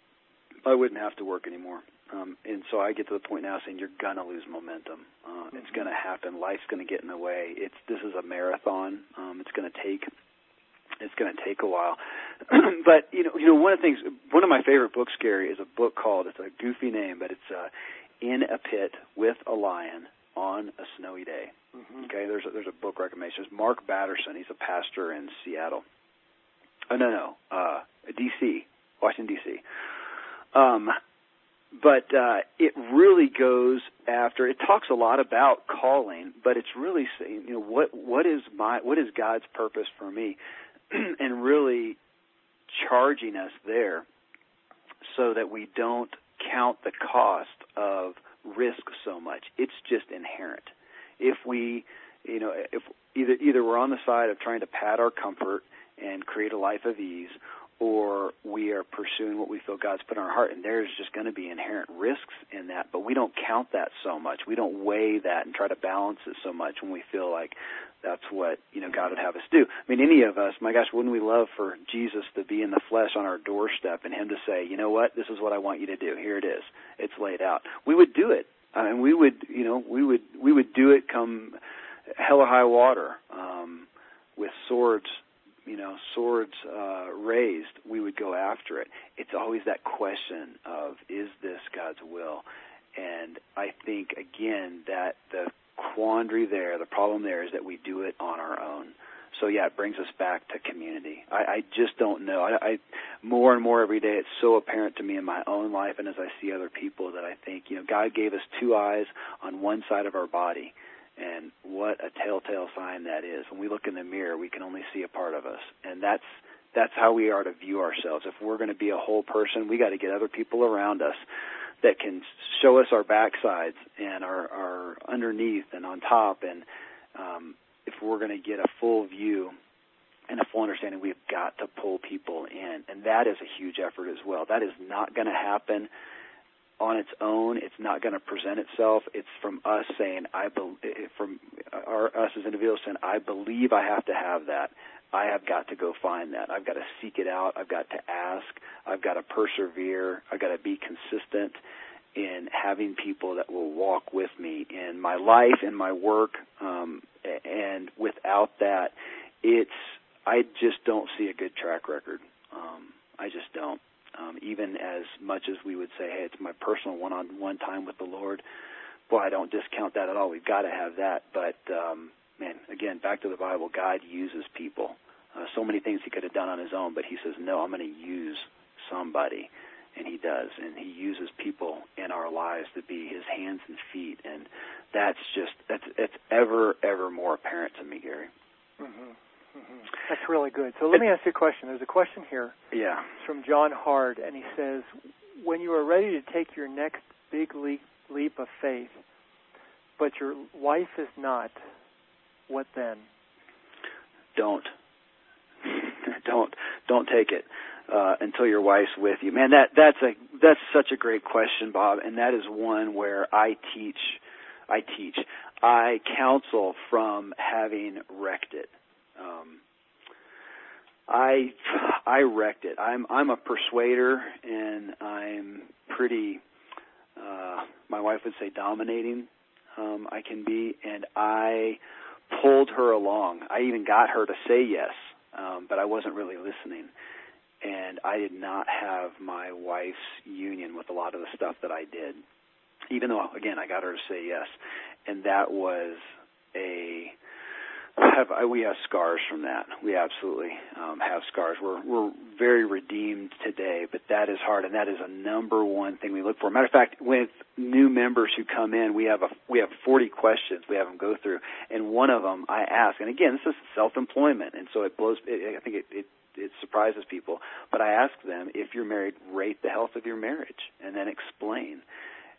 I wouldn't have to work anymore. Um, and so I get to the point now saying you're going to lose momentum. Uh, mm-hmm. It's going to happen. Life's going to get in the way. It's This is a marathon. Um, it's going to take It's going to take a while. But, you know, you know, one of the things, one of my favorite books, Gary, is a book called, it's a goofy name, but it's uh, In a Pit with a Lion on a Snowy Day. Mm-hmm. Okay, there's a, there's a book recommendation. It's Mark Batterson. He's a pastor in Seattle. Oh, no, no, uh, D C, Washington, D C Um, but uh, it really goes after, it talks a lot about calling, but it's really saying, you know, what what is my, what is God's purpose for me? And really charging us there so that we don't count the cost of risk so much. It's just inherent. If we, you know, if either either we're on the side of trying to pad our comfort and create a life of ease, or we are pursuing what we feel God's put in our heart, and there's just going to be inherent risks in that, but we don't count that so much. We don't weigh that and try to balance it so much when we feel like that's what, you know, God would have us do. I mean, any of us, my gosh, wouldn't we love for Jesus to be in the flesh on our doorstep and him to say, you know what, this is what I want you to do. Here it is. It's laid out. We would do it. I mean, we would, you know, we would we would do it come hell or high water, um, with swords, you know, swords uh, raised. We would go after it. It's always that question of, is this God's will? And I think, again, that the quandary there, the problem there is that we do it on our own. So, yeah, it brings us back to community. I, I just don't know. I, I more and more every day, it's so apparent to me in my own life and as I see other people that I think, you know, God gave us two eyes on one side of our body, and what a telltale sign that is. When we look in the mirror, we can only see a part of us, and that's that's how we are to view ourselves. If we're going to be a whole person, we got to get other people around us that can show us our backsides and our, our underneath and on top. And um, if we're going to get a full view and a full understanding, we've got to pull people in. And that is a huge effort as well. That is not going to happen on its own. It's not going to present itself. It's from us saying, I be- from our, us as individuals saying, I believe I have to have that. I have got to go find that. I've got to seek it out. I've got to ask. I've got to persevere. I've got to be consistent in having people that will walk with me in my life, in my work. Um, and without that, it's, I just don't see a good track record. Um, I just don't. Um, even as much as we would say, hey, it's my personal one-on-one time with the Lord, boy, I don't discount that at all. We've got to have that. But, um, man, again, back to the Bible, God uses people. Uh, so many things he could have done on his own, but he says, no, I'm going to use somebody. And he does. And he uses people in our lives to be his hands and feet. And that's just, that's, it's ever, ever more apparent to me, Gary. Mm-hmm. Mm-hmm. That's really good. So let me ask you a question. There's a question here. Yeah. It's from John Hard, and he says, when you are ready to take your next big leap, leap of faith, but your wife is not, what then? Don't. don't. Don't take it uh, until your wife's with you. Man, that that's a that's such a great question, Bob, and that is one where I teach. I teach. I counsel from having wrecked it. Um, I I wrecked it. I'm I'm a persuader, and I'm pretty. Uh, my wife would say dominating. Um, I can be, and I pulled her along. I even got her to say yes, um, but I wasn't really listening, and I did not have my wife's union with a lot of the stuff that I did. Even though, again, I got her to say yes, and that was a. Have, we have scars from that. We absolutely um, have scars. We're we're very redeemed today, but that is hard, and that is a number one thing we look for. Matter of fact, with new members who come in, we have a we have forty questions we have them go through, and one of them I ask, and again, this is self-employment, and so it blows. It, I think it, it it surprises people, but I ask them, if you're married, rate the health of your marriage, and then explain.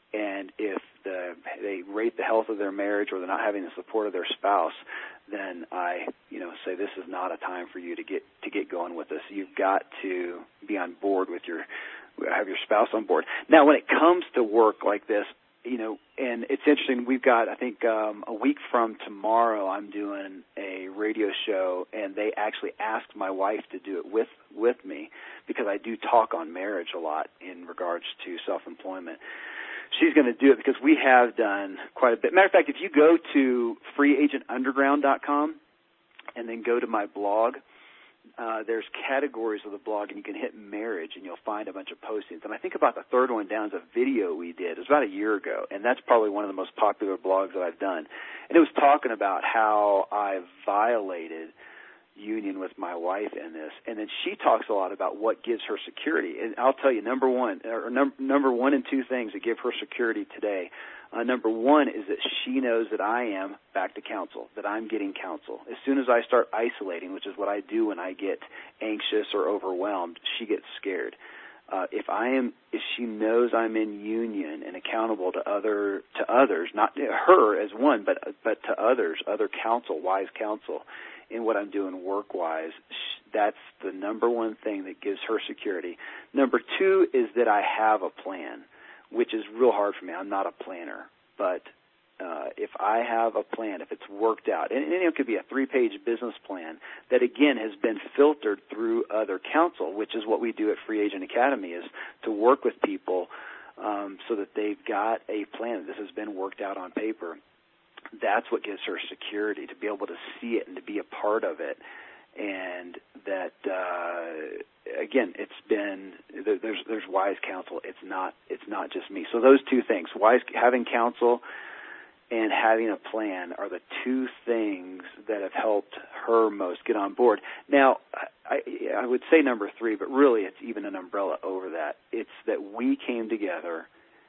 And if the, they rate the health of their marriage or they're not having the support of their spouse, then I, you know, say this is not a time for you to get to get going with this. You've got to be on board with your, have your spouse on board. Now, when it comes to work like this, you know, and it's interesting, we've got, I think, um, a week from tomorrow, I'm doing a radio show, and they actually asked my wife to do it with, with me because I do talk on marriage a lot in regards to self-employment. She's going to do it because we have done quite a bit. Matter of fact, if you go to free agent underground dot com and then go to my blog, uh, there's categories of the blog, and you can hit marriage, and you'll find a bunch of postings. And I think about the third one down is a video we did. It was about a year ago, and that's probably one of the most popular blogs that I've done. And it was talking about how I violated union with my wife in this, and then she talks a lot about what gives her security. And I'll tell you, number one, or num- number one and two things that give her security today. Uh, number one is that she knows that I am back to counsel, that I'm getting counsel. As soon as I start isolating, which is what I do when I get anxious or overwhelmed, she gets scared. Uh, if I am, if she knows I'm in union and accountable to other to others, not her as one, but but to others, other counsel, wise counsel, in what I'm doing work-wise, that's the number one thing that gives her security. Number two is that I have a plan, which is real hard for me. I'm not a planner, but uh, if I have a plan, if it's worked out, and, and it could be a three-page business plan that, again, has been filtered through other counsel, which is what we do at Free Agent Academy, is to work with people um, so that they've got a plan. This has been worked out on paper. That's what gives her security, to be able to see it and to be a part of it. And that, uh, again, it's been, there's there's wise counsel. It's not it's not just me. So those two things, wise, having counsel and having a plan, are the two things that have helped her most get on board. Now, I, I would say number three, but really it's even an umbrella over that. It's that we came together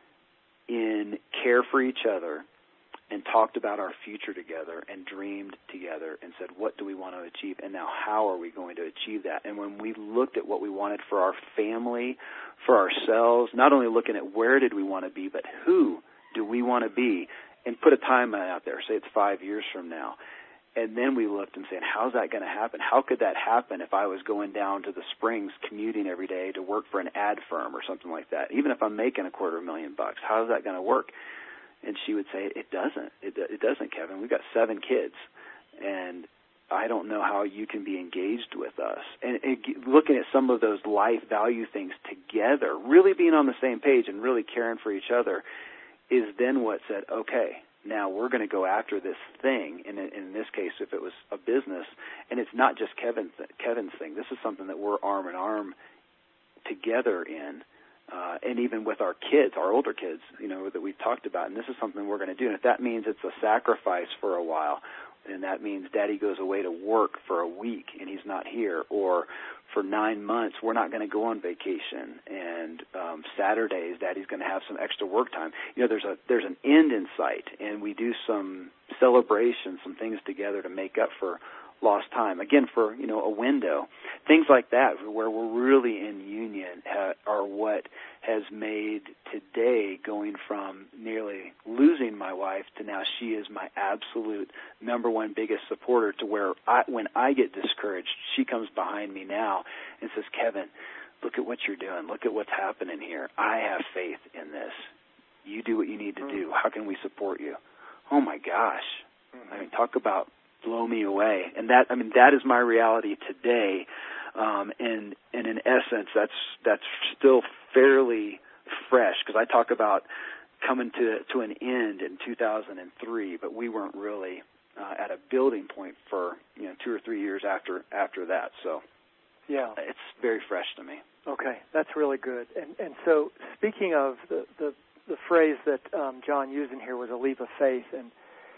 in care for each other and talked about our future together and dreamed together and said, what do we want to achieve, and now how are we going to achieve that? And when we looked at what we wanted for our family, for ourselves, not only looking at where did we want to be, but who do we want to be, and put a timeline out there, say it's five years from now. And then we looked and said, how's that going to happen? How could that happen if I was going down to the Springs commuting every day to work for an ad firm or something like that? Even if I'm making a quarter million bucks, how is that going to work? And she would say, it doesn't. It, it doesn't, Kevin. We've got seven kids, and I don't know how you can be engaged with us. And, and looking at some of those life value things together, really being on the same page and really caring for each other, is then what said, okay, now we're going to go after this thing. And in, in this case, if it was a business, and it's not just Kevin's, Kevin's thing. This is something that we're arm in arm together in. Uh, and even with our kids, our older kids, you know, that we've talked about, and this is something we're going to do. And if that means it's a sacrifice for a while, then that means Daddy goes away to work for a week and he's not here, or for nine months we're not going to go on vacation, and um, Saturdays Daddy's going to have some extra work time. You know, there's a there's an end in sight, and we do some celebrations, some things together to make up for lost time, again, for, you know, a window. Things like that, where we're really in union, uh, are what has made today, going from nearly losing my wife to now she is my absolute number one biggest supporter, to where I, when I get discouraged, she comes behind me now and says, Kevin, look at what you're doing. Look at what's happening here. I have faith in this. You do what you need to do. How can we support you? Oh, my gosh. I mean, talk about blow me away. And that, I mean, that is my reality today. Um, and, and in essence, that's, that's still fairly fresh, because I talk about coming to, to an end in two thousand three, but we weren't really uh, at a building point for, you know, two or three years after, after that. So yeah, it's very fresh to me. Okay. That's really good. And, and so speaking of the, the, the phrase that um, John used in here was a leap of faith, and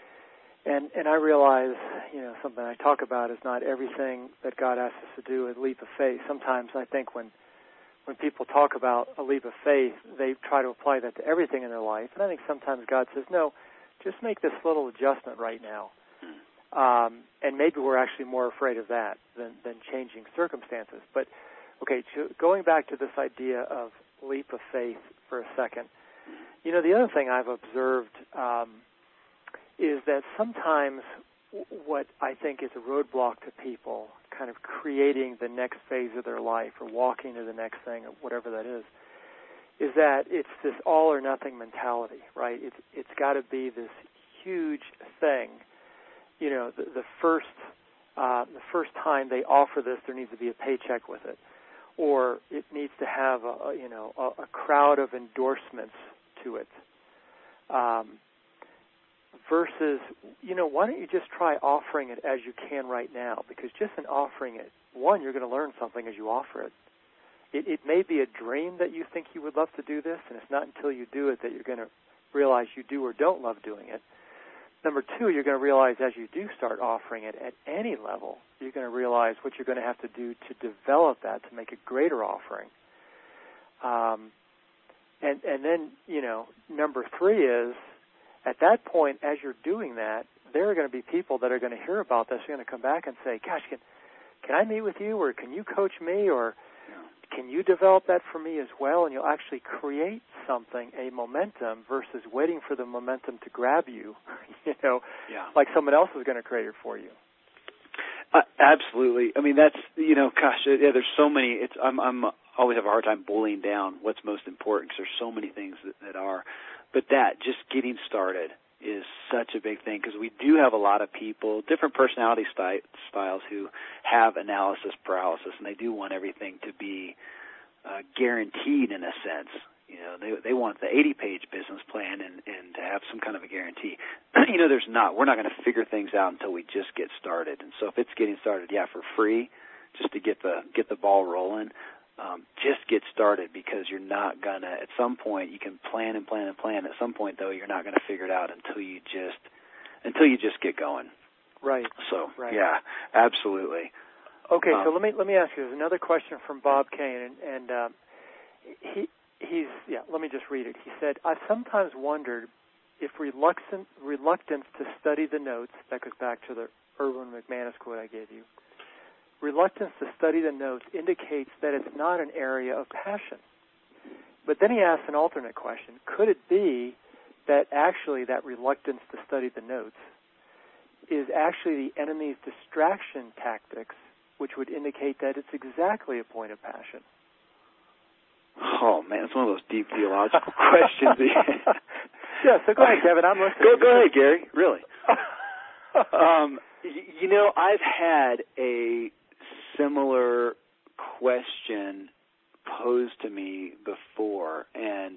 And and I realize, you know, something I talk about is not everything that God asks us to do is leap of faith. Sometimes I think when when people talk about a leap of faith, they try to apply that to everything in their life. And I think sometimes God says, no, just make this little adjustment right now. Um, and maybe we're actually more afraid of that than, than changing circumstances. But, okay, to, going back to this idea of leap of faith for a second, You know, the other thing I've observed um, is that sometimes what I think is a roadblock to people kind of creating the next phase of their life or walking to the next thing or whatever that is, is that it's this all or nothing mentality, right? It's it's got to be this huge thing. You know, the, the first uh, the first time they offer this, there needs to be a paycheck with it, or it needs to have a, a you know a, a crowd of endorsements to it. Um, versus, you know, why don't you just try offering it as you can right now? Because just in offering it, one, you're going to learn something as you offer it. It, it may be a dream that you think you would love to do this, and it's not until you do it that you're going to realize you do or don't love doing it. Number two, you're going to realize as you do start offering it at any level, you're going to realize what you're going to have to do to develop that to make a greater offering. Um, and, and then, you know, number three is, at that point, as you're doing that, there are going to be people that are going to hear about this. They're going to come back and say, gosh, can, can I meet with you, or can you coach me, or can you develop that for me as well? And you'll actually create something, a momentum, versus waiting for the momentum to grab you, you know, yeah. like someone else is going to create it for you. Uh, absolutely. I mean, that's, you know, gosh, yeah, there's so many. It's I'm I'm always have a hard time boiling down what's most important, because there's so many things that, that are. But that, just getting started, is such a big thing, because we do have a lot of people, different personality sty- styles who have analysis paralysis, and they do want everything to be uh, guaranteed in a sense. You know, they they want the eighty-page business plan and, and to have some kind of a guarantee. You know, there's not. We're not going to figure things out until we just get started. And so if it's getting started, yeah, for free, just to get the get the ball rolling, um, just get started, because you're not going to, at some point, you can plan and plan and plan. At some point, though, you're not going to figure it out until you just until you just get going. Right. So, right. yeah, absolutely. Okay, um, so let me let me ask you. There's another question from Bob Kane, and, and um, he he's yeah. Let me just read it. He said, "I've sometimes wondered if reluctant reluctance to study the notes," that goes back to the Erwin McManus quote I gave you. Reluctance to study the notes indicates that it's not an area of passion. But then he asks an alternate question: could it be that actually that reluctance to study the notes is actually the enemy's distraction tactics, which would indicate that it's exactly a point of passion? Oh, man, it's one of those deep theological questions. Yeah, so go ahead, Kevin. I'm listening. Go, go ahead, Gary. Really. um, y- you know, I've had a similar question posed to me before, and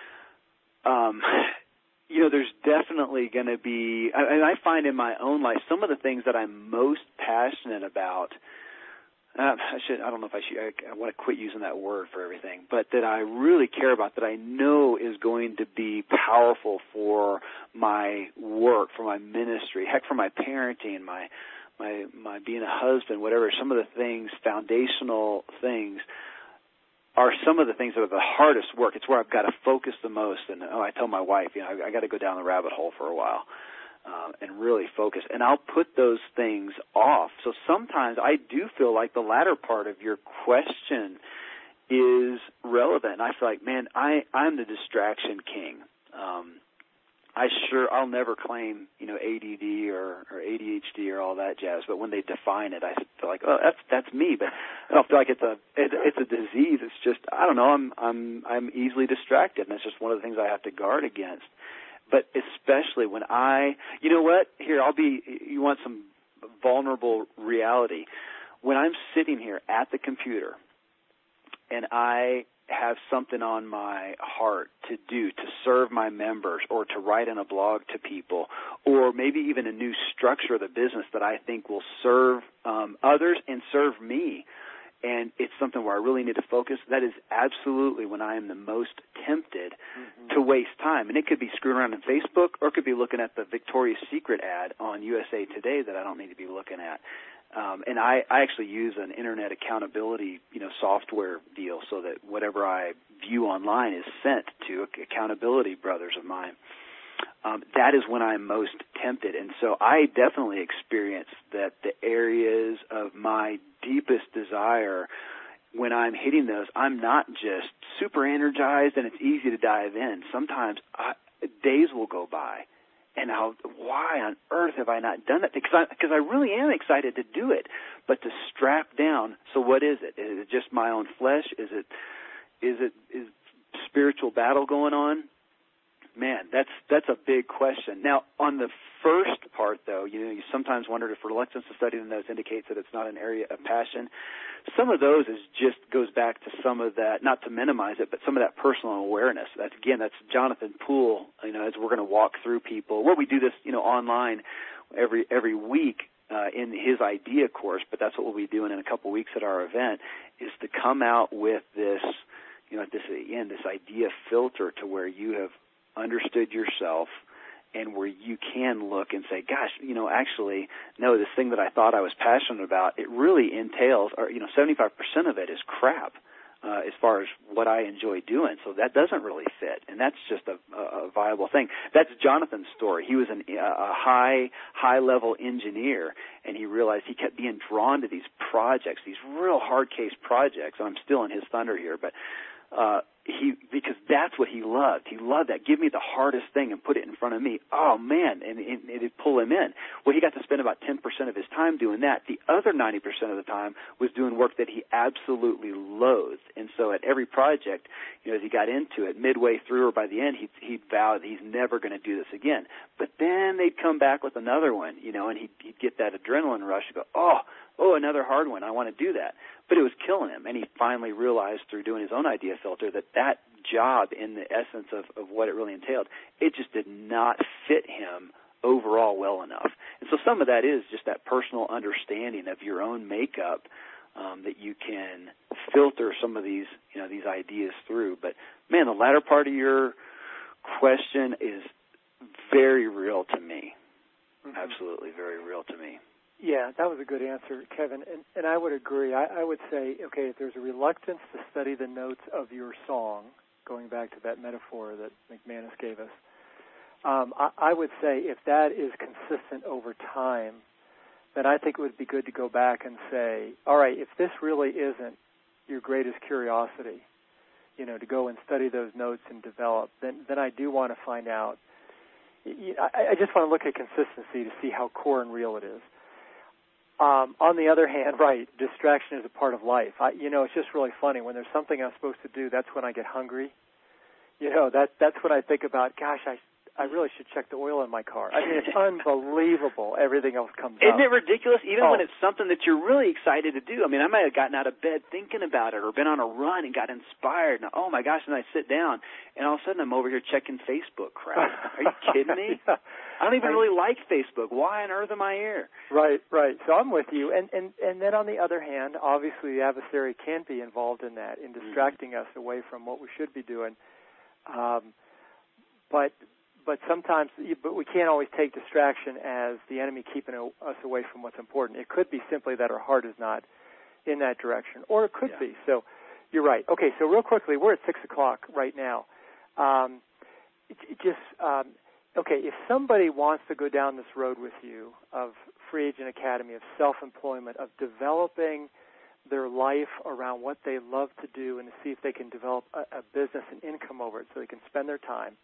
um, you know, there's definitely going to be, and I find in my own life, some of the things that I'm most passionate about, uh, I should, I don't know if I should, I, I want to quit using that word for everything, but that I really care about, that I know is going to be powerful for my work, for my ministry, heck, for my parenting, my, my, my being a husband, whatever, some of the things, foundational things, are some of the things that are the hardest work. It's where I've got to focus the most. And oh, I tell my wife, you know, I, I got to go down the rabbit hole for a while uh, and really focus. And I'll put those things off. So sometimes I do feel like the latter part of your question is relevant. And I feel like, man, I, I'm the distraction king. Um, I sure, I'll never claim, you know, A D D or, or A D H D or all that jazz, but when they define it, I feel like, oh, that's that's me. But I don't feel like it's a it, it's a disease. It's just, I don't know, I'm I'm I'm easily distracted, and that's just one of the things I have to guard against. But especially when I, you know what? Here, I'll be. You want some vulnerable reality? When I'm sitting here at the computer, and I have something on my heart to do, to serve my members, or to write in a blog to people, or maybe even a new structure of the business that I think will serve um, others and serve me, and it's something where I really need to focus, that is absolutely when I am the most tempted mm-hmm. to waste time. And it could be screwing around on Facebook, or it could be looking at the Victoria's Secret ad on U S A Today that I don't need to be looking at. Um, and I, I actually use an internet accountability, you know, software deal so that whatever I view online is sent to accountability brothers of mine. Um, that is when I'm most tempted. And so I definitely experience that the areas of my deepest desire when I'm hitting those, I'm not just super energized and it's easy to dive in. Sometimes I, days will go by, and I'll, why on earth have I not done that? Because I, because I really am excited to do it, but to strap down. So what is it? Is it just my own flesh? Is it, is it, is spiritual battle going on? Man, that's that's a big question. Now, on the first part, though, you know, you sometimes wondered if reluctance to study the notes indicates that it's not an area of passion. Some of those is just goes back to some of that, not to minimize it, but some of that personal awareness. That's again, that's Jonathan Poole. You know, as we're going to walk through people, well, we do this, you know, online every every week uh, in his idea course, but that's what we'll be doing in a couple weeks at our event, is to come out with this, you know, this again, this idea filter to where you have understood yourself, and where you can look and say, gosh, you know, actually, no, this thing that I thought I was passionate about, it really entails, or, you know, seventy-five percent of it is crap uh, as far as what I enjoy doing. So that doesn't really fit, and that's just a, a viable thing. That's Jonathan's story. He was an, a high, high-level engineer, and he realized he kept being drawn to these projects, these real hard-case projects. And I'm still in his thunder here, but uh, he, because that's what he loved. He loved that. Give me the hardest thing and put it in front of me. Oh, man, and, and it'd pull him in. Well, he got to spend about ten percent of his time doing that. The other ninety percent of the time was doing work that he absolutely loathed. And so at every project, you know, as he got into it, midway through or by the end, he'd, he'd vow that he's never going to do this again. But then they'd come back with another one, you know, and he'd, he'd get that adrenaline rush and go, oh, oh, another hard one. I want to do that. But it was killing him, and he finally realized through doing his own idea filter that that job, in the essence of, of what it really entailed, it just did not fit him overall well enough. And so some of that is just that personal understanding of your own makeup, um, that you can filter some of these, you know, these ideas through. But, man, the latter part of your question is very real to me. Mm-hmm. Absolutely very real to me. Yeah, that was a good answer, Kevin, and, and I would agree. I, I would say, okay, if there's a reluctance to study the notes of your song, going back to that metaphor that McManus gave us, um, I, I would say if that is consistent over time, then I think it would be good to go back and say, all right, if this really isn't your greatest curiosity, you know, to go and study those notes and develop, then, then I do want to find out. I, I just want to look at consistency to see how core and real it is. Um, on the other hand, right, distraction is a part of life. I, you know, it's just really funny. When there's something I'm supposed to do, that's when I get hungry. You know, that that's when I think about, gosh, I I really should check the oil in my car. I mean, it's unbelievable. Everything else comes Isn't up. it ridiculous? Even oh. when it's something that you're really excited to do. I mean, I might have gotten out of bed thinking about it or been on a run and got inspired. And, oh, my gosh, and I sit down, and all of a sudden I'm over here checking Facebook crap. Are you kidding me? yeah. I don't even I, really like Facebook. Why on earth am I here? Right, right. So I'm with you. And, and, and then on the other hand, obviously the adversary can be involved in that, in distracting mm-hmm. us away from what we should be doing. Um, but... But sometimes, but we can't always take distraction as the enemy keeping us away from what's important. It could be simply that our heart is not in that direction, or it could yeah. be. So you're right. Okay, so real quickly, we're at six o'clock right now. Um, it, it just, um, okay, if somebody wants to go down this road with you of Free Agent Academy, of self-employment, of developing their life around what they love to do and to see if they can develop a, a business and income over it so they can spend their time,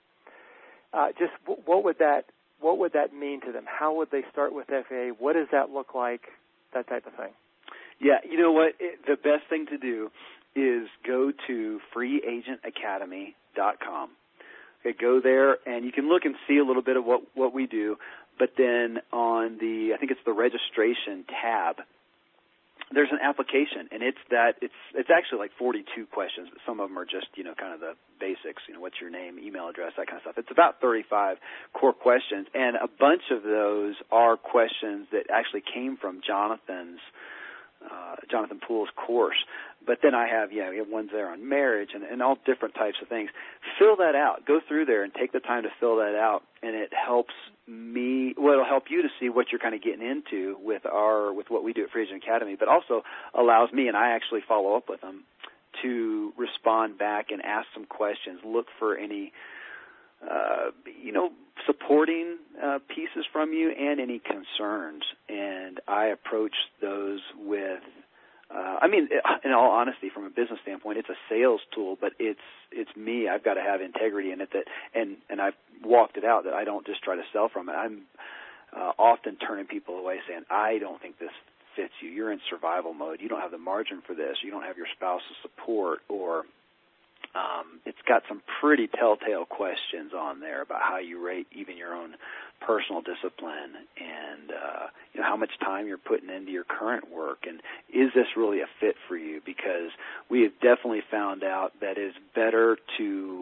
Uh, just w- what would that what would that mean to them? How would they start with F A A? What does that look like? That type of thing. Yeah, you know what? It, the best thing to do is go to free agent academy dot com. Okay, go there, and you can look and see a little bit of what, what we do. But then on the, I think it's the registration tab, there's an application, and it's that it's it's actually like forty-two questions, but some of them are just, you know, kind of the basics, you know, what's your name, email address, that kind of stuff. It's about thirty-five core questions, and a bunch of those are questions that actually came from Jonathan's uh, Jonathan Poole's course. But then I have, yeah, we have ones there on marriage and, and all different types of things. Fill that out. Go through there and take the time to fill that out, and it helps me, well, it'll help you to see what you're kind of getting into with our, with what we do at Free Agent Academy, but also allows me, and I actually follow up with them, to respond back and ask some questions, look for any, uh, you know, supporting uh, pieces from you and any concerns. And I approach those with Uh, I mean, in all honesty, from a business standpoint, it's a sales tool, but it's it's me. I've got to have integrity in it, that, and and I've walked it out that I don't just try to sell from it. I'm uh, often turning people away, saying, "I don't think this fits you. You're in survival mode. You don't have the margin for this. You don't have your spouse's support," or um, it's got some pretty telltale questions on there about how you rate even your own personal discipline, and uh, you know, how much time you're putting into your current work, and is this really a fit for you? Because we have definitely found out that it's better to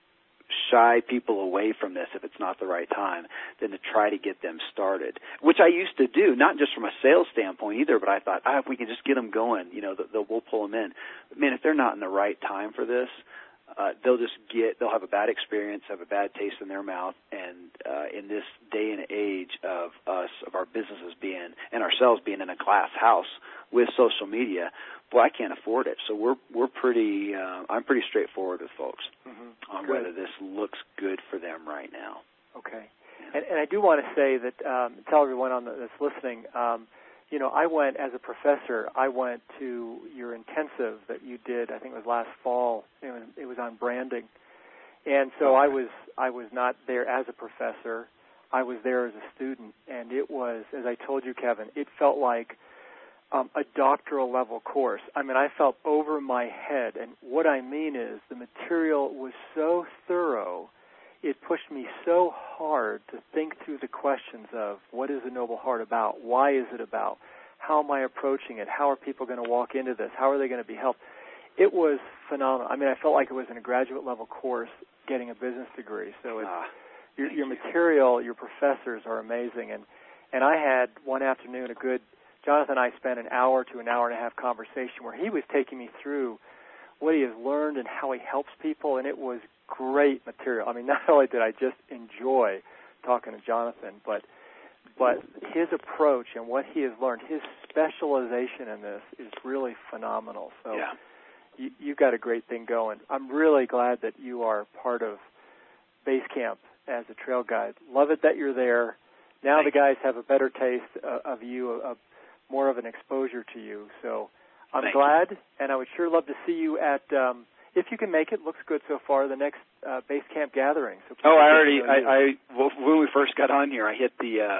shy people away from this if it's not the right time than to try to get them started, which I used to do, not just from a sales standpoint either, but I thought, ah, if we can just get them going, you know, the, the, we'll pull them in. But man, if they're not in the right time for this, Uh, they'll just get, they'll have a bad experience, have a bad taste in their mouth, and uh, in this day and age of us, of our businesses being, and ourselves being in a glass house with social media, boy, I can't afford it. So we're we're pretty, uh, I'm pretty straightforward with folks mm-hmm. on good. Whether this looks good for them right now. Okay. Yeah. And, and I do want to say that, um, tell everyone on the, that's listening, um, you know, I went, as a professor, I went to your intensive that you did, I think it was last fall. It was, it was on branding. And so I was I was not there as a professor. I was there as a student. And it was, as I told you, Kevin, it felt like um, a doctoral level course. I mean, I felt over my head. And what I mean is the material was so thorough. It pushed me so hard to think through the questions of what is the Noble Heart about? Why is it about? How am I approaching it? How are people going to walk into this? How are they going to be helped? It was phenomenal. I mean, I felt like it was in a graduate level course getting a business degree. So it's, ah, your, your material, your professors are amazing. And, and I had one afternoon a good, Jonathan and I spent an hour to an hour and a half conversation where he was taking me through what he has learned and how he helps people, and it was great material. I mean, not only did I just enjoy talking to Jonathan, but but his approach and what he has learned, his specialization in this is really phenomenal. So yeah. you, you've got a great thing going. I'm really glad that you are part of Base Camp as a trail guide. Love it that you're there. Now Thanks. The guys have a better taste uh, of you, of more of an exposure to you. So I'm Thank glad, you. And I would sure love to see you at, um, if you can make it, looks good so far, the next uh, Base Camp gathering. So oh, I already, I, I, when we first got on here, I hit the, uh,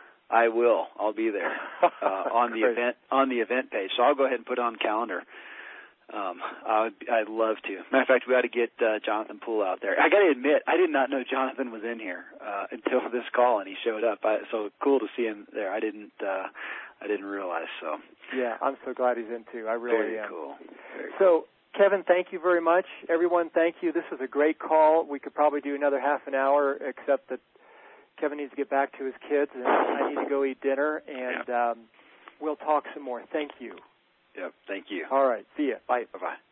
I will, I'll be there uh, on the event, on the event page. So I'll go ahead and put it on the calendar. Um, I'd, I'd love to. Matter of fact, we got to get uh, Jonathan Poole out there. I got to admit, I did not know Jonathan was in here uh, until this call, and he showed up. I, so cool to see him there. I didn't, uh, I didn't realize. So yeah, I'm so glad he's in too. I really Very am. Cool. Very so. cool. Kevin, thank you very much. Everyone, thank you. This was a great call. We could probably do another half an hour, except that Kevin needs to get back to his kids, and I need to go eat dinner, and yep. um, we'll talk some more. Thank you. Yep, thank you. All right, see ya. Bye. Bye-bye.